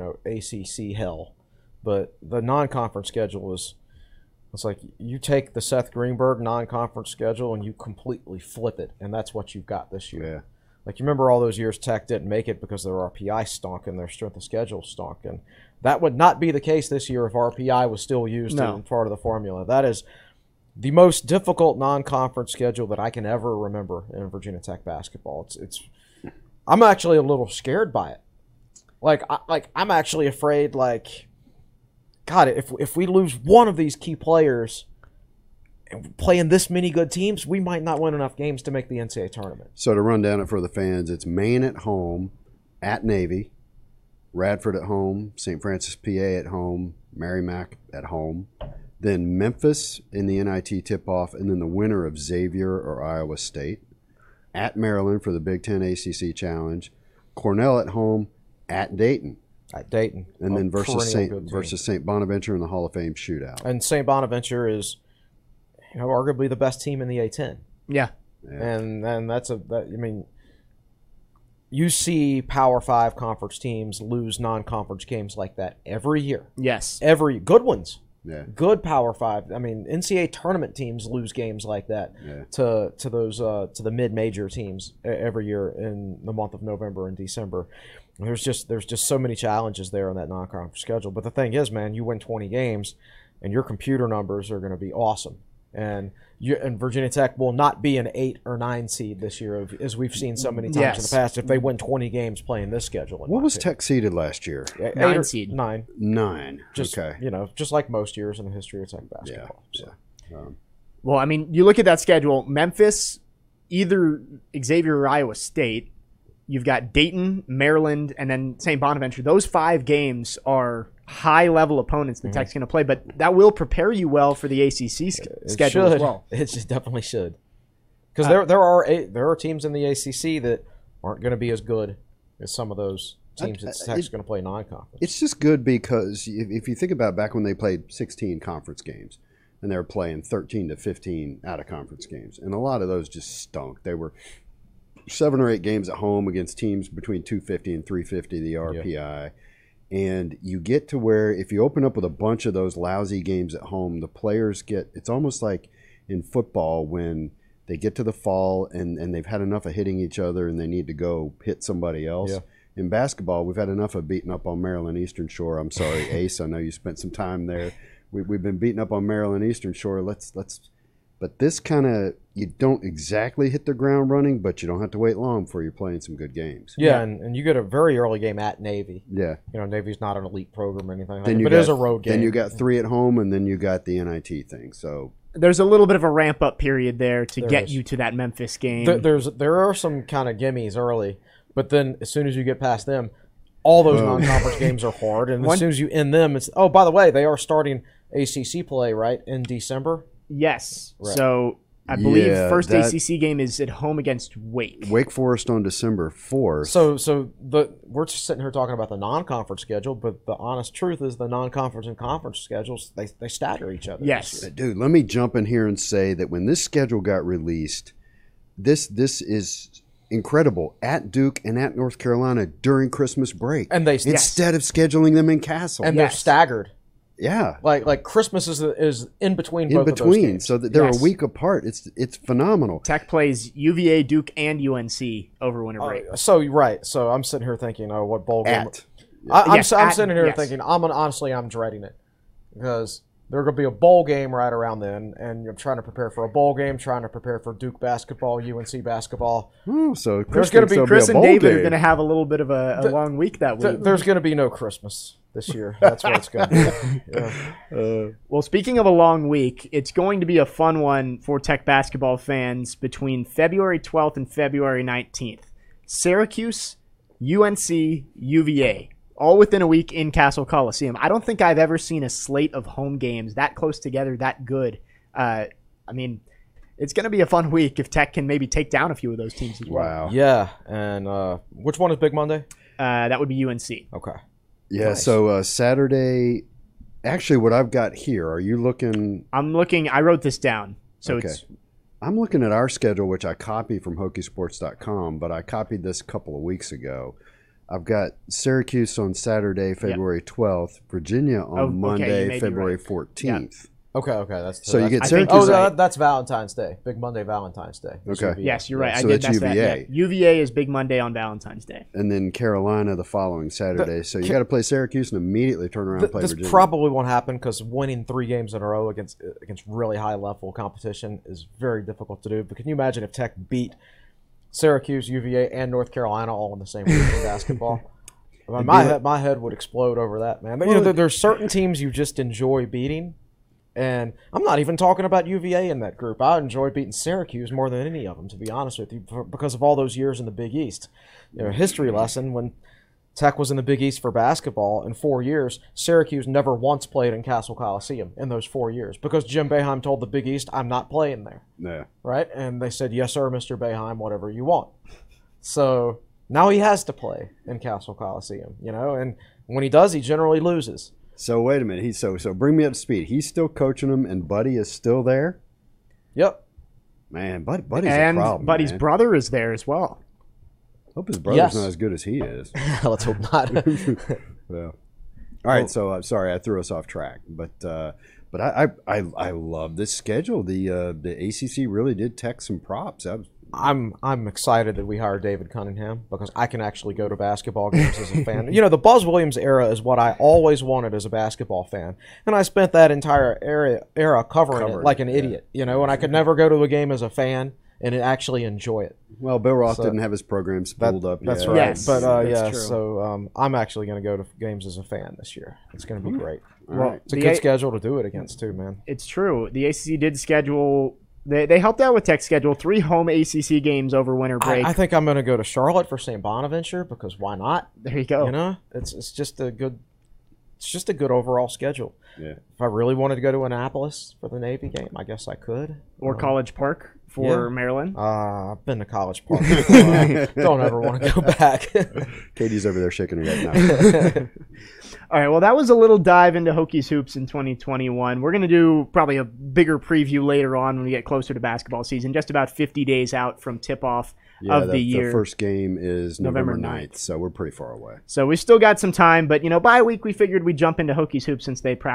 ACC hell, but the non-conference schedule it's like you take the Seth Greenberg non-conference schedule and you completely flip it, and that's what you've got this year. Yeah. Like you remember all those years Tech didn't make it because their RPI stunk and their strength of schedule stunk, and that would not be the case this year if RPI was still used in part of the formula. That is the most difficult non-conference schedule that I can ever remember in Virginia Tech basketball. I'm actually a little scared by it. I'm actually afraid. God, if we lose one of these key players and playing this many good teams, we might not win enough games to make the NCAA tournament. So to run down it for the fans, it's Maine at home, at Navy, Radford at home, St. Francis, PA at home, Merrimack at home, then Memphis in the NIT tip-off, and then the winner of Xavier or Iowa State. At Maryland for the Big Ten ACC Challenge, Cornell at home, at Dayton. At Dayton. And then versus St. Bonaventure in the Hall of Fame shootout. And St. Bonaventure is arguably the best team in the A10. Yeah. And you see Power 5 conference teams lose non-conference games like that every year. Yes. Every good ones. Yeah. Good Power 5. I mean, NCAA tournament teams lose games like that to the mid-major teams every year in the month of November and December. There's just so many challenges there on that non-conference schedule. But the thing is, man, you win 20 games, and your computer numbers are going to be awesome. And Virginia Tech will not be an 8 or 9 seed this year, as we've seen so many times in the past. If they win 20 games playing this schedule, what was Tech seeded last year? 9 seed. 9. 9. Just just like most years in the history of Tech basketball. Well, I mean, you look at that schedule: Memphis, either Xavier or Iowa State. You've got Dayton, Maryland, and then St. Bonaventure. Those 5 games are high-level opponents that Tech's going to play, but that will prepare you well for the ACC schedule as well. It just definitely should. Because there are teams in the ACC that aren't going to be as good as some of those teams that Tech's going to play non-conference. It's just good because if you think about back when they played 16 conference games, and they were playing 13 to 15 out-of-conference games, and a lot of those just stunk. They were 7 or 8 games at home against teams between 250 and 350 the RPI. And you get to where if you open up with a bunch of those lousy games at home, the players it's almost like in football when they get to the fall and they've had enough of hitting each other and they need to go hit somebody else. Yeah. In basketball, we've had enough of beating up on Maryland Eastern Shore. I'm sorry, Ace, I know you spent some time there. We've been beating up on Maryland Eastern Shore. Let's But this kind of, you don't exactly hit the ground running, but you don't have to wait long before you're playing some good games. Yeah, and you get a very early game at Navy. Yeah. You know, Navy's not an elite program or anything like Then that, you but it is a road game. Then you got 3 at home, and then you got the NIT thing. So There's a little bit of a ramp-up period there to There get is. you to that Memphis game. There are some kind of gimmies early, but then as soon as you get past them, all those non-conference games are hard. And as soon as you end them, it's, oh, by the way, they are starting ACC play, right, in December? Yes. Right. So I believe Yeah, first that- ACC game is at home against Wake. Wake Forest on December 4th. So we're just sitting here talking about the non-conference schedule, but the honest truth is the non-conference and conference schedules, they stagger each other. Yes. Dude, let me jump in here and say that when this schedule got released, this is incredible. At Duke and at North Carolina during Christmas break. And they instead of scheduling them in Castle. and they're Yes. staggered. yeah. Like Christmas is in between In both of those between, games. so that they're Yes. a week apart. It's phenomenal. Tech plays UVA, Duke, and UNC over winter break. So I'm sitting here thinking, oh, what bowl game? At I'm Yes, sitting here yes. thinking, I'm dreading it because there's going to be a bowl game right around then, and you're trying to prepare for a bowl game, trying to prepare for Duke basketball, UNC basketball. oh, so There's gonna be Chris a and bowl David are game. going to have a little bit of a long week that week. There's going to be no Christmas this year. That's what it's going to be. Yeah. Well, speaking of a long week, it's going to be a fun one for Tech basketball fans between February 12th and February 19th. Syracuse, UNC, UVA, all within a week in Castle Coliseum. I don't think I've ever seen a slate of home games that close together, that good. I mean, it's going to be a fun week if Tech can maybe take down a few of those teams as well. Wow. Yeah, and which one is Big Monday? That would be UNC. Okay. Yeah, Nice. so Saturday, actually what I've got here, are you looking, I'm looking. I wrote this down. So Okay. it's I'm looking at our schedule, which I copied from HokieSports.com, but I copied this a couple of weeks ago. I've got Syracuse on Saturday, February 12th, Virginia on Oh, okay, you Monday, may be February right. 14th. Okay. That's So you get I think Syracuse. you're right. that's Valentine's Day. Big Monday, Valentine's Day. That's Okay. UVA. yes, you're right. So I did that's mess that. UVA. Yeah. UVA is Big Monday on Valentine's Day. And then Carolina the following Saturday. So you got to play Syracuse and immediately turn around and play This Virginia. probably won't happen because winning 3 games in a row against really high level competition is very difficult to do. But can you imagine if Tech beat Syracuse, UVA, and North Carolina all in the same week in basketball? I mean, my head would explode over that, man. But you know, there's certain teams you just enjoy beating, and I'm not even talking about UVA in that group. I enjoy beating Syracuse more than any of them, to be honest with you, because of all those years in the Big East. You know, history lesson: when Tech was in the Big East for basketball in 4 years, Syracuse never once played in Castle Coliseum in those 4 years because Jim Boeheim told the Big East, "I'm not playing there." Yeah. Right? And they said, "Yes, sir, Mr. Boeheim, whatever you want." So now he has to play in Castle Coliseum, you know, and when he does, he generally loses. So wait a minute. So bring me up to speed. He's still coaching them, and Buddy is still there. Yep. Man, Buddy's And a problem. Buddy's man. brother is there as well. Hope his brother's Yes. not as good as he is. Let's hope not. Yeah. All right. So I'm sorry I threw us off track, but I love this schedule. The ACC really did Tech some props. I'm excited that we hired David Cunningham because I can actually go to basketball games as a fan. You know, the Buzz Williams era is what I always wanted as a basketball fan, and I spent that entire era covering it like an idiot. You know, and I could never go to a game as a fan and actually enjoy it. Well, Bill Roth So- didn't have his program spooled up That's yet. right. Yes, but that's yeah, true. so I'm actually going to go to games as a fan this year. It's going to be great. All right. It's a The good A- schedule to do it against too, man. It's true. The ACC did schedule. They helped out with Tech's schedule 3 home ACC games over winter break. I think I'm going to go to Charlotte for St. Bonaventure because why not? there you go. You know, it's just a good overall schedule. Yeah. If I really wanted to go to Annapolis for the Navy game, I guess I could. Or College Park for yeah. Maryland. I've been to College Park before. Don't ever want to go back. Katie's over there shaking her head now. All right, well, that was a little dive into Hokies Hoops in 2021. We're going to do probably a bigger preview later on when we get closer to basketball season, just about 50 days out from tip-off of the year. The first game is November November 9th, so we're pretty far away. So we still got some time, but, by a week we figured we'd jump into Hokies Hoops since they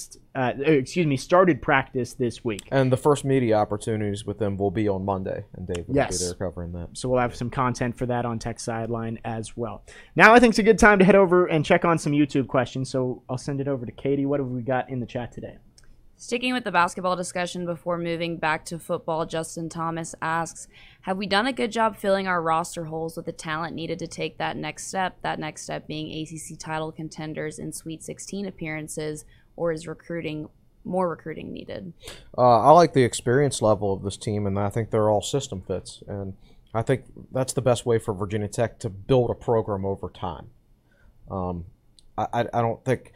started practice this week. And the first media opportunities with them will be on Monday, and Dave will Yes. be there covering that. So we'll have some content for that on Tech Sideline as well. Now I think it's a good time to head over and check on some YouTube questions. So I'll send it over to Katie. What have we got in the chat today? Sticking with the basketball discussion before moving back to football, Justin Thomas asks, have we done a good job filling our roster holes with the talent needed to take that next step being ACC title contenders in Sweet 16 appearances, or is more recruiting needed? I like the experience level of this team, and I think they're all system fits. And I think that's the best way for Virginia Tech to build a program over time. I don't think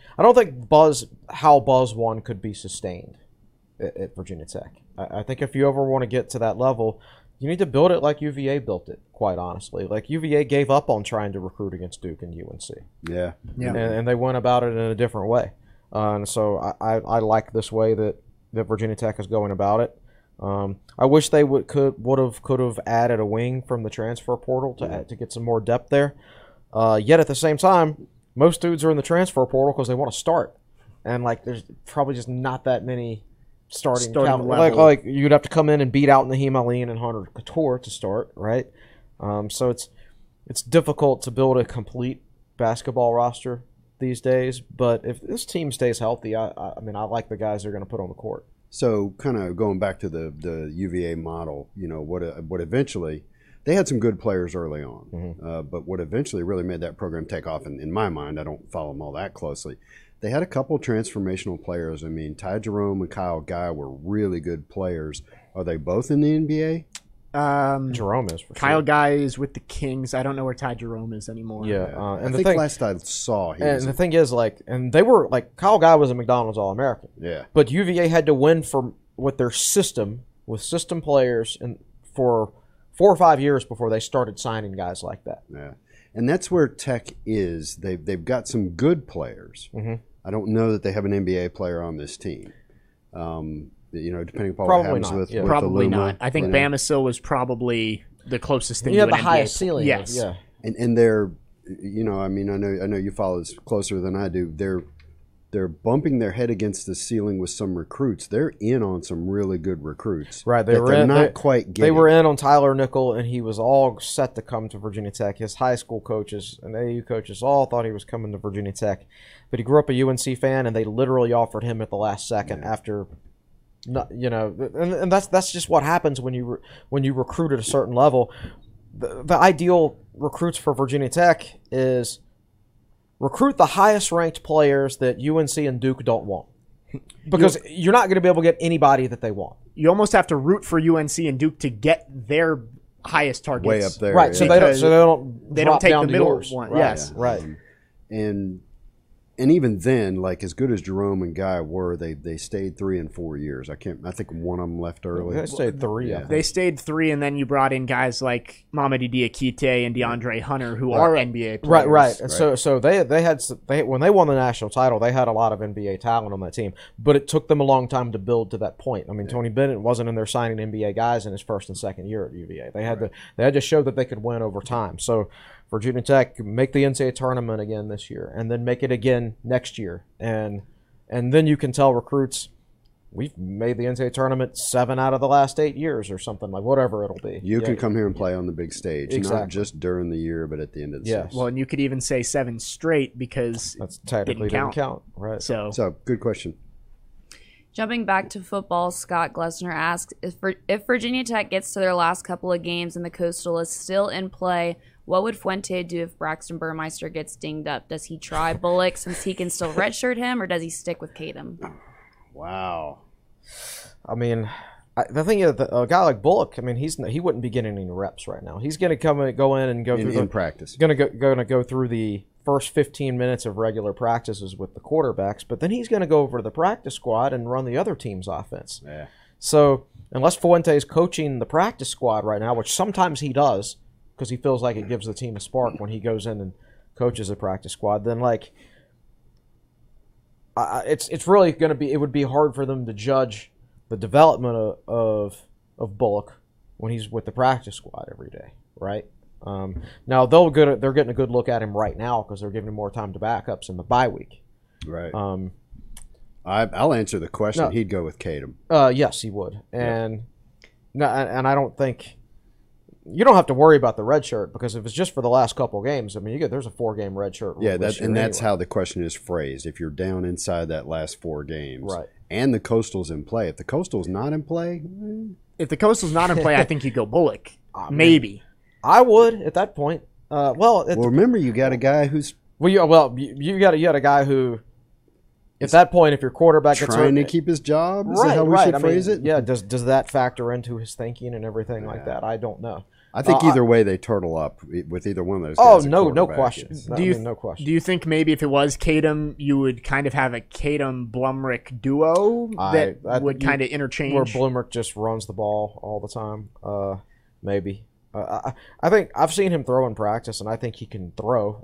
how Buzz won could be sustained at Virginia Tech. I think if you ever want to get to that level, you need to build it like UVA built it, quite honestly. Like UVA gave up on trying to recruit against Duke and UNC. Yeah. And they went about it in a different way. And so I like this way that Virginia Tech is going about it. I wish they could have added a wing from the transfer portal to get some more depth there. Yet at the same time, most dudes are in the transfer portal because they want to start, and like there's probably just not that many starting level. Like you'd have to come in and beat out Naheem Ali and Hunter Couture to start, right? So it's difficult to build a complete basketball roster these days. But if this team stays healthy, I mean I like the guys they're going to put on the court. So kind of going back to the UVA model, you know what eventually. They had some good players early on, but what eventually really made that program take off, in my mind, I don't follow them all that closely, they had a couple transformational players. I mean, Ty Jerome and Kyle Guy were really good players. Are they both in the NBA? Jerome is for Kyle sure. Guy is with the Kings. I don't know where Ty Jerome is anymore. Yeah, and I think last I saw, the thing is, and they were Kyle Guy was a McDonald's All-American. Yeah, but UVA had to win with their system, with system players, and for 4 or 5 years before they started signing guys like that. Yeah, and that's where Tech is. They've got some good players. I don't know that they have an NBA player on this team. Depending upon what happens with probably Aluma, not. I think Bamisile was probably the closest thing. You to have the an highest NBA. ceiling. Yes, yeah, and they're, I know you follow this closer than I do. They're bumping their head against the ceiling with some recruits. They're in on some really good recruits. Right. They were in on Tyler Nickel, and he was all set to come to Virginia Tech. His high school coaches and AAU coaches all thought he was coming to Virginia Tech. But he grew up a UNC fan, and they literally offered him at the last second after – and that's just what happens when you recruit at a certain level. The ideal recruits for Virginia Tech is – recruit the highest ranked players that UNC and Duke don't want, because you're not going to be able to get anybody that they want. You almost have to root for UNC and Duke to get their highest targets way up there, right? So they don't take the middle yours. one. Right. Yes, right. And even then, like as good as Jerome and Guy were, they stayed 3 and 4 years. I think one of them left early. They stayed 3. Yeah. They stayed 3, and then you brought in guys like Mamadi Diakite and DeAndre Hunter, who are NBA players. Right. So they had when they won the national title, they had a lot of NBA talent on that team, but it took them a long time to build to that point. I mean, Tony Bennett wasn't in there signing NBA guys in his first and second year at UVA. They had to show that they could win over time. So Virginia Tech make the NCAA tournament again this year, and then make it again next year, and then you can tell recruits, we've made the NCAA tournament 7 out of the last 8 years or something, like whatever it'll be. You can come here and play on the big stage, not just during the year, but at the end of the season. Well, and you could even say 7 straight because that's technically didn't count. Right. So good question. Jumping back to football, Scott Glessner asks, if Virginia Tech gets to their last couple of games and the Coastal is still in play, what would Fuente do if Braxton Burmeister gets dinged up? Does he try Bullock since he can still redshirt him, or does he stick with Kadum? Wow. I mean, the thing is, a guy like Bullock, I mean, he wouldn't be getting any reps right now. He's going to go in and go through practice. Going to go through the first 15 minutes of regular practices with the quarterbacks, but then he's going to go over to the practice squad and run the other team's offense. Yeah. So unless Fuente is coaching the practice squad right now, which sometimes he does, because he feels like it gives the team a spark when he goes in and coaches a practice squad, then it's really going to be, it would be hard for them to judge the development of Bullock when he's with the practice squad every day, right? Now they're getting a good look at him right now because they're giving him more time to backups in the bye week. Right. I'll answer the question. No. He'd go with Kadum. Yes, he would, and I don't think. You don't have to worry about the red shirt because if it's just for the last couple games, I mean, there's a 4-game red shirt. Yeah, that's how the question is phrased. If you're down inside that last 4 games, right, and the Coastal's in play. If the Coastal's not in play, If the Coastal's not in play, I think you go Bullock. Maybe. I would at that point. Well, remember you got a guy who's you got a guy who, at that point, if your quarterback gets trying hurt, to keep his job. Is right, that how we right. should phrase it? Yeah. Does that factor into his thinking and everything like that? I don't know. I think either way they turtle up with either one of those. Oh guys at no quarterback. question. No question. Do you think maybe if it was Kadum, you would kind of have a Kadum-Blumrick duo that would kind of interchange? Where Blumrick just runs the ball all the time. Maybe. I think I've seen him throw in practice, and I think he can throw.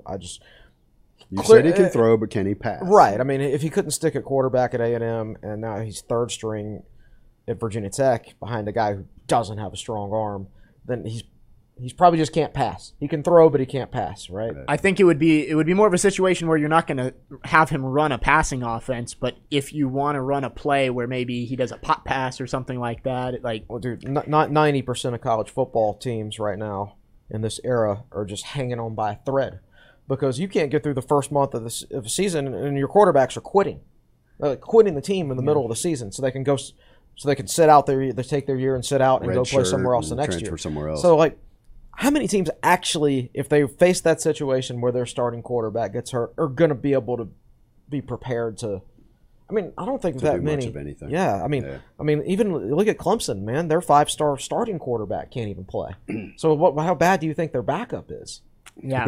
You said he can throw, but can he pass? Right. I mean, if he couldn't stick at quarterback at A&M, and now he's third string at Virginia Tech behind a guy who doesn't have a strong arm, then he's probably just can't pass. He can throw, but he can't pass, right? I think it would be more of a situation where you're not going to have him run a passing offense, but if you want to run a play where maybe he does a pop pass or something like that, well, dude, not 90% of college football teams right now in this era are just hanging on by a thread because you can't get through the first month of the season and your quarterbacks are quitting the team in the middle of the season so they can go. So they can sit out they take their year and sit out and go play somewhere else the next year. Somewhere else. So how many teams actually, if they face that situation where their starting quarterback gets hurt, are going to be able to be prepared to? I mean, I don't think that many. Much of anything. Yeah, I mean, even look at Clemson, man. Their 5-star starting quarterback can't even play. So how bad do you think their backup is? Yeah.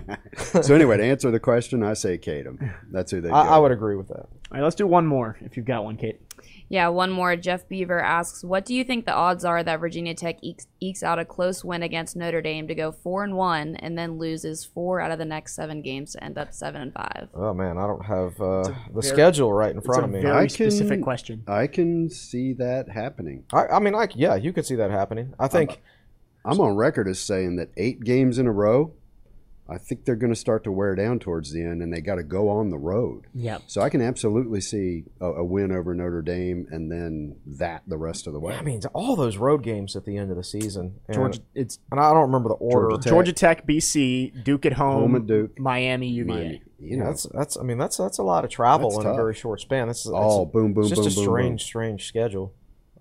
So anyway, to answer the question, I say Kadum. That's who they. I would agree with that. All right, let's do one more if you've got one, Kate. Yeah, one more. Jeff Beaver asks, what do you think the odds are that Virginia Tech ekes out a close win against Notre Dame to go 4-1 and then loses 4 out of the next 7 games to end up 7-5? Oh, man, I don't have the schedule right in front of me. It's a very specific question. I can see that happening. Yeah, you could see that happening. I think I'm on record as saying that 8 games in a row, I think they're going to start to wear down towards the end, and they got to go on the road. Yeah. So I can absolutely see a win over Notre Dame, and then the rest of the way. I mean, all those road games at the end of the season. And I don't remember the order. Georgia Tech, BC, Duke at home at Duke, Miami, UVA. That's a lot of travel in a very short span. It's just a strange schedule.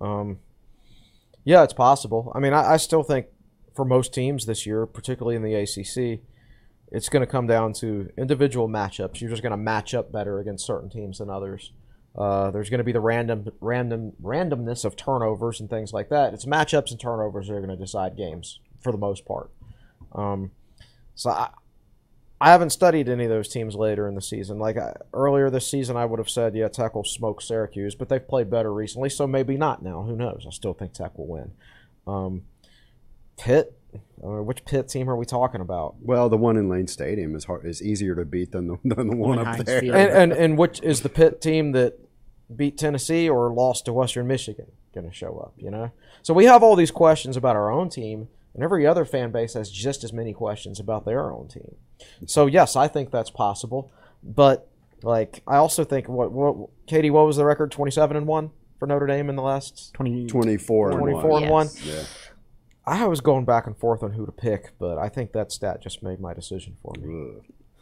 Yeah, it's possible. I mean, I still think for most teams this year, particularly in the ACC, it's going to come down to individual matchups. You're just going to match up better against certain teams than others. There's going to be the randomness of turnovers and things like that. It's matchups and turnovers that are going to decide games for the most part. So I haven't studied any of those teams later in the season. Earlier this season, I would have said, yeah, Tech will smoke Syracuse, but they've played better recently, so maybe not now. Who knows? I still think Tech will win. Pitt. Which Pitt team are we talking about? Well, the one in Lane Stadium is easier to beat than the one up there. And which is the Pitt team that beat Tennessee or lost to Western Michigan going to show up? So we have all these questions about our own team, and every other fan base has just as many questions about their own team. So yes, I think that's possible, but I also think Katie, what was the record? 27-1 for Notre Dame in the last 24-1. Yeah. I was going back and forth on who to pick, but I think that stat just made my decision for me.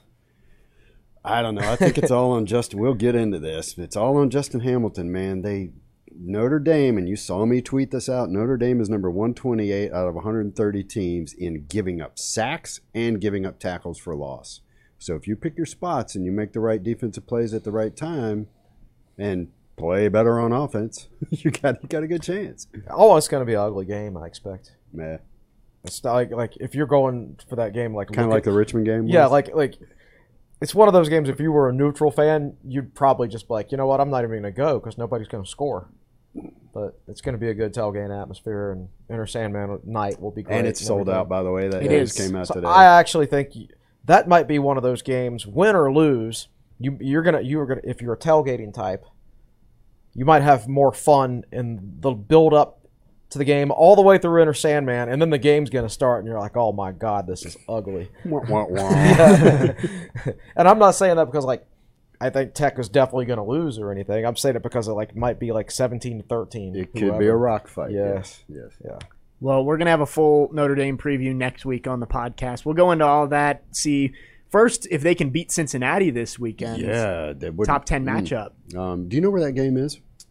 I don't know. I think it's all on Justin. We'll get into this. It's all on Justin Hamilton, man. Notre Dame, and you saw me tweet this out, Notre Dame is number 128 out of 130 teams in giving up sacks and giving up tackles for loss. So if you pick your spots and you make the right defensive plays at the right time and play better on offense, you got a good chance. Oh, it's going to be an ugly game, I expect. Yeah. It's not like if you're going for that game, kind of like the Richmond game was? Yeah, like it's one of those games, if you were a neutral fan, you'd probably just be like, you know what, I'm not even going to go because nobody's going to score. But it's going to be a good tailgate atmosphere, and Enter Sandman night will be great. And it's sold out, by the way. That came out today. I actually think that might be one of those games, win or lose, you're gonna if you're a tailgating type, you might have more fun in the build up to the game all the way through Enter Sandman, and then the game's going to start, and you're like, oh my God, this is ugly. And I'm not saying that because I think Tech is definitely going to lose or anything. I'm saying it because it might be 17-13. It could be a rock fight. Yes. Yeah. Well, we're going to have a full Notre Dame preview next week on the podcast. We'll go into all of that, see first if they can beat Cincinnati this weekend. Yeah. Top 10 matchup. Do you know where that game is?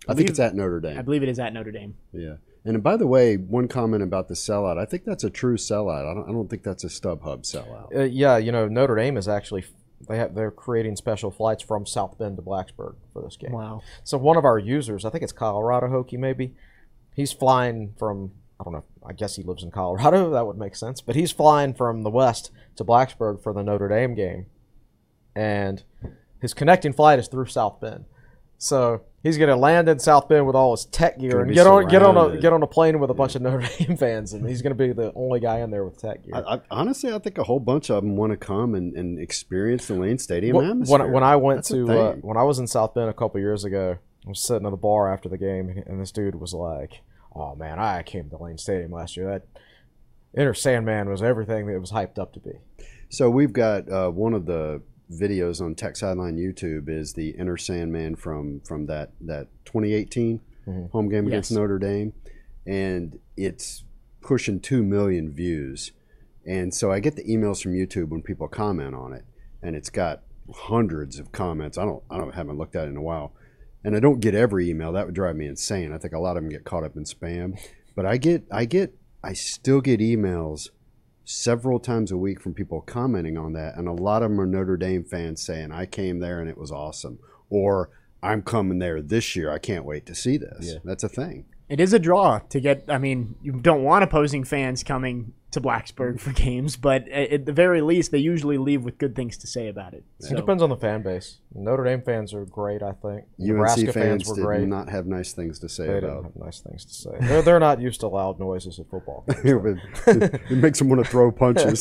I think it's at Notre Dame. I believe it is at Notre Dame. Yeah. And by the way, one comment about the sellout. I think that's a true sellout. I don't think that's a StubHub sellout. Yeah, Notre Dame is actually they're creating special flights from South Bend to Blacksburg for this game. Wow. So one of our users, I think it's Colorado Hokie maybe, he's flying from, I don't know, I guess he lives in Colorado. That would make sense. But he's flying from the west to Blacksburg for the Notre Dame game. And his connecting flight is through South Bend. So he's going to land in South Bend with all his tech gear and get on a plane with a bunch of Notre Dame fans, and he's going to be the only guy in there with tech gear. Honestly, I think a whole bunch of them want to come and experience the Lane Stadium atmosphere. When I went when I was in South Bend a couple years ago, I was sitting at the bar after the game, and this dude was like, "Oh man, I came to Lane Stadium last year. That Enter Sandman was everything that it was hyped up to be." So we've got one of the videos on Tech Sideline YouTube is the Enter Sandman from that 2018 home game against Notre Dame, and it's pushing 2 million views. And so I get the emails from YouTube when people comment on it, and it's got hundreds of comments. I haven't looked at it in a while, and I don't get every email. That would drive me insane. I think a lot of them get caught up in spam, but I still get emails several times a week from people commenting on that, and a lot of them are Notre Dame fans saying, "I came there and it was awesome," or "I'm coming there this year. I can't wait to see this." Yeah. That's a thing. It is a draw to get. I mean, you don't want opposing fans coming to Blacksburg for games, but at the very least, they usually leave with good things to say about it. It depends on the fan base. Notre Dame fans are great, I think. UNC Nebraska fans were did great. not have nice things to say They about. didn't have nice things to say. They're not used to loud noises at football games. It makes them want to throw punches.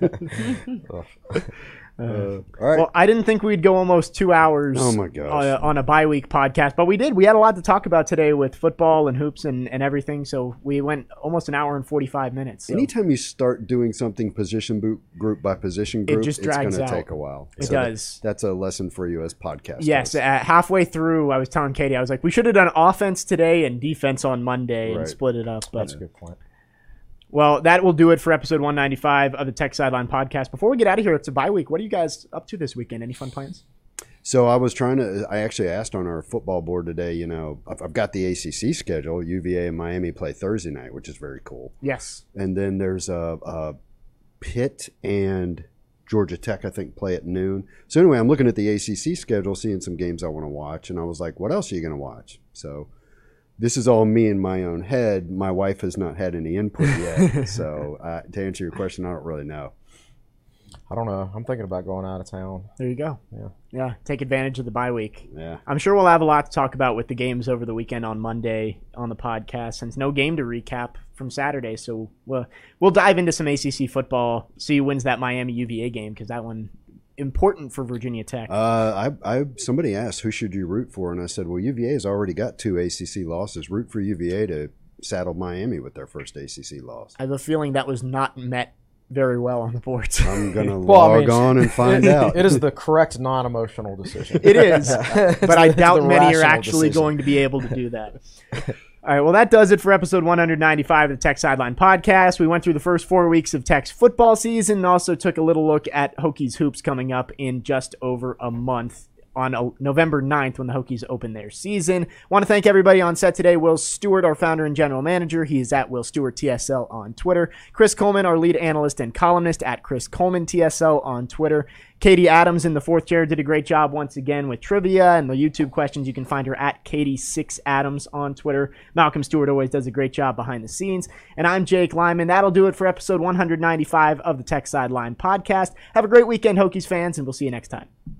All right. Well, I didn't think we'd go almost 2 hours Oh my gosh. on a bye-week podcast, but we did. We had a lot to talk about today with football and hoops and everything, so we went almost an hour and 45 minutes. So. Anytime you start doing something group by position group, just it's drags going to out. take a while. It does. That's a lesson for you as podcasters. Yes, halfway through, I was telling Katie, I was like, we should have done offense today and defense on Monday and Right. split it up. But That's a good point. Well, that will do it for episode 195 of the Tech Sideline Podcast. Before we get out of here, it's a bye week. What are you guys up to this weekend? Any fun plans? So I actually asked on our football board today, I've got the ACC schedule. UVA and Miami play Thursday night, which is very cool. Yes. And then there's a Pitt and Georgia Tech, I think, play at noon. So anyway, I'm looking at the ACC schedule, seeing some games I want to watch. And I was like, what else are you going to watch? So this is all me in my own head. My wife has not had any input yet. So to answer your question, I don't really know. I don't know. I'm thinking about going out of town. There you go. Yeah. Take advantage of the bye week. Yeah. I'm sure we'll have a lot to talk about with the games over the weekend on Monday on the podcast, since no game to recap from Saturday. So we'll dive into some ACC football, see who wins that Miami UVA game, because that one important for Virginia Tech. Somebody asked, who should you root for? And I said, well, UVA has already got 2 ACC losses. Root for UVA to saddle Miami with their first ACC loss. I have a feeling that was not met very well on the boards. I'm going to log on and find out. It is the correct non-emotional decision. It is, but I doubt many are rational actually decision. going to be able to do that. All right, well, that does it for episode 195 of the Tech Sideline Podcast. We went through the first 4 weeks of Tech's football season and also took a little look at Hokies Hoops coming up in just over a month on November 9th when the Hokies open their season. Want to thank everybody on set today. Will Stewart, our founder and general manager. He is at Will Stewart TSL on Twitter. Chris Coleman, our lead analyst and columnist, at Chris Coleman TSL on Twitter. Katie Adams in the fourth chair did a great job once again with trivia and the YouTube questions. You can find her at Katie6Adams on Twitter. Malcolm Stewart always does a great job behind the scenes. And I'm Jake Lyman. That'll do it for episode 195 of the Tech Sideline Podcast. Have a great weekend, Hokies fans, and we'll see you next time.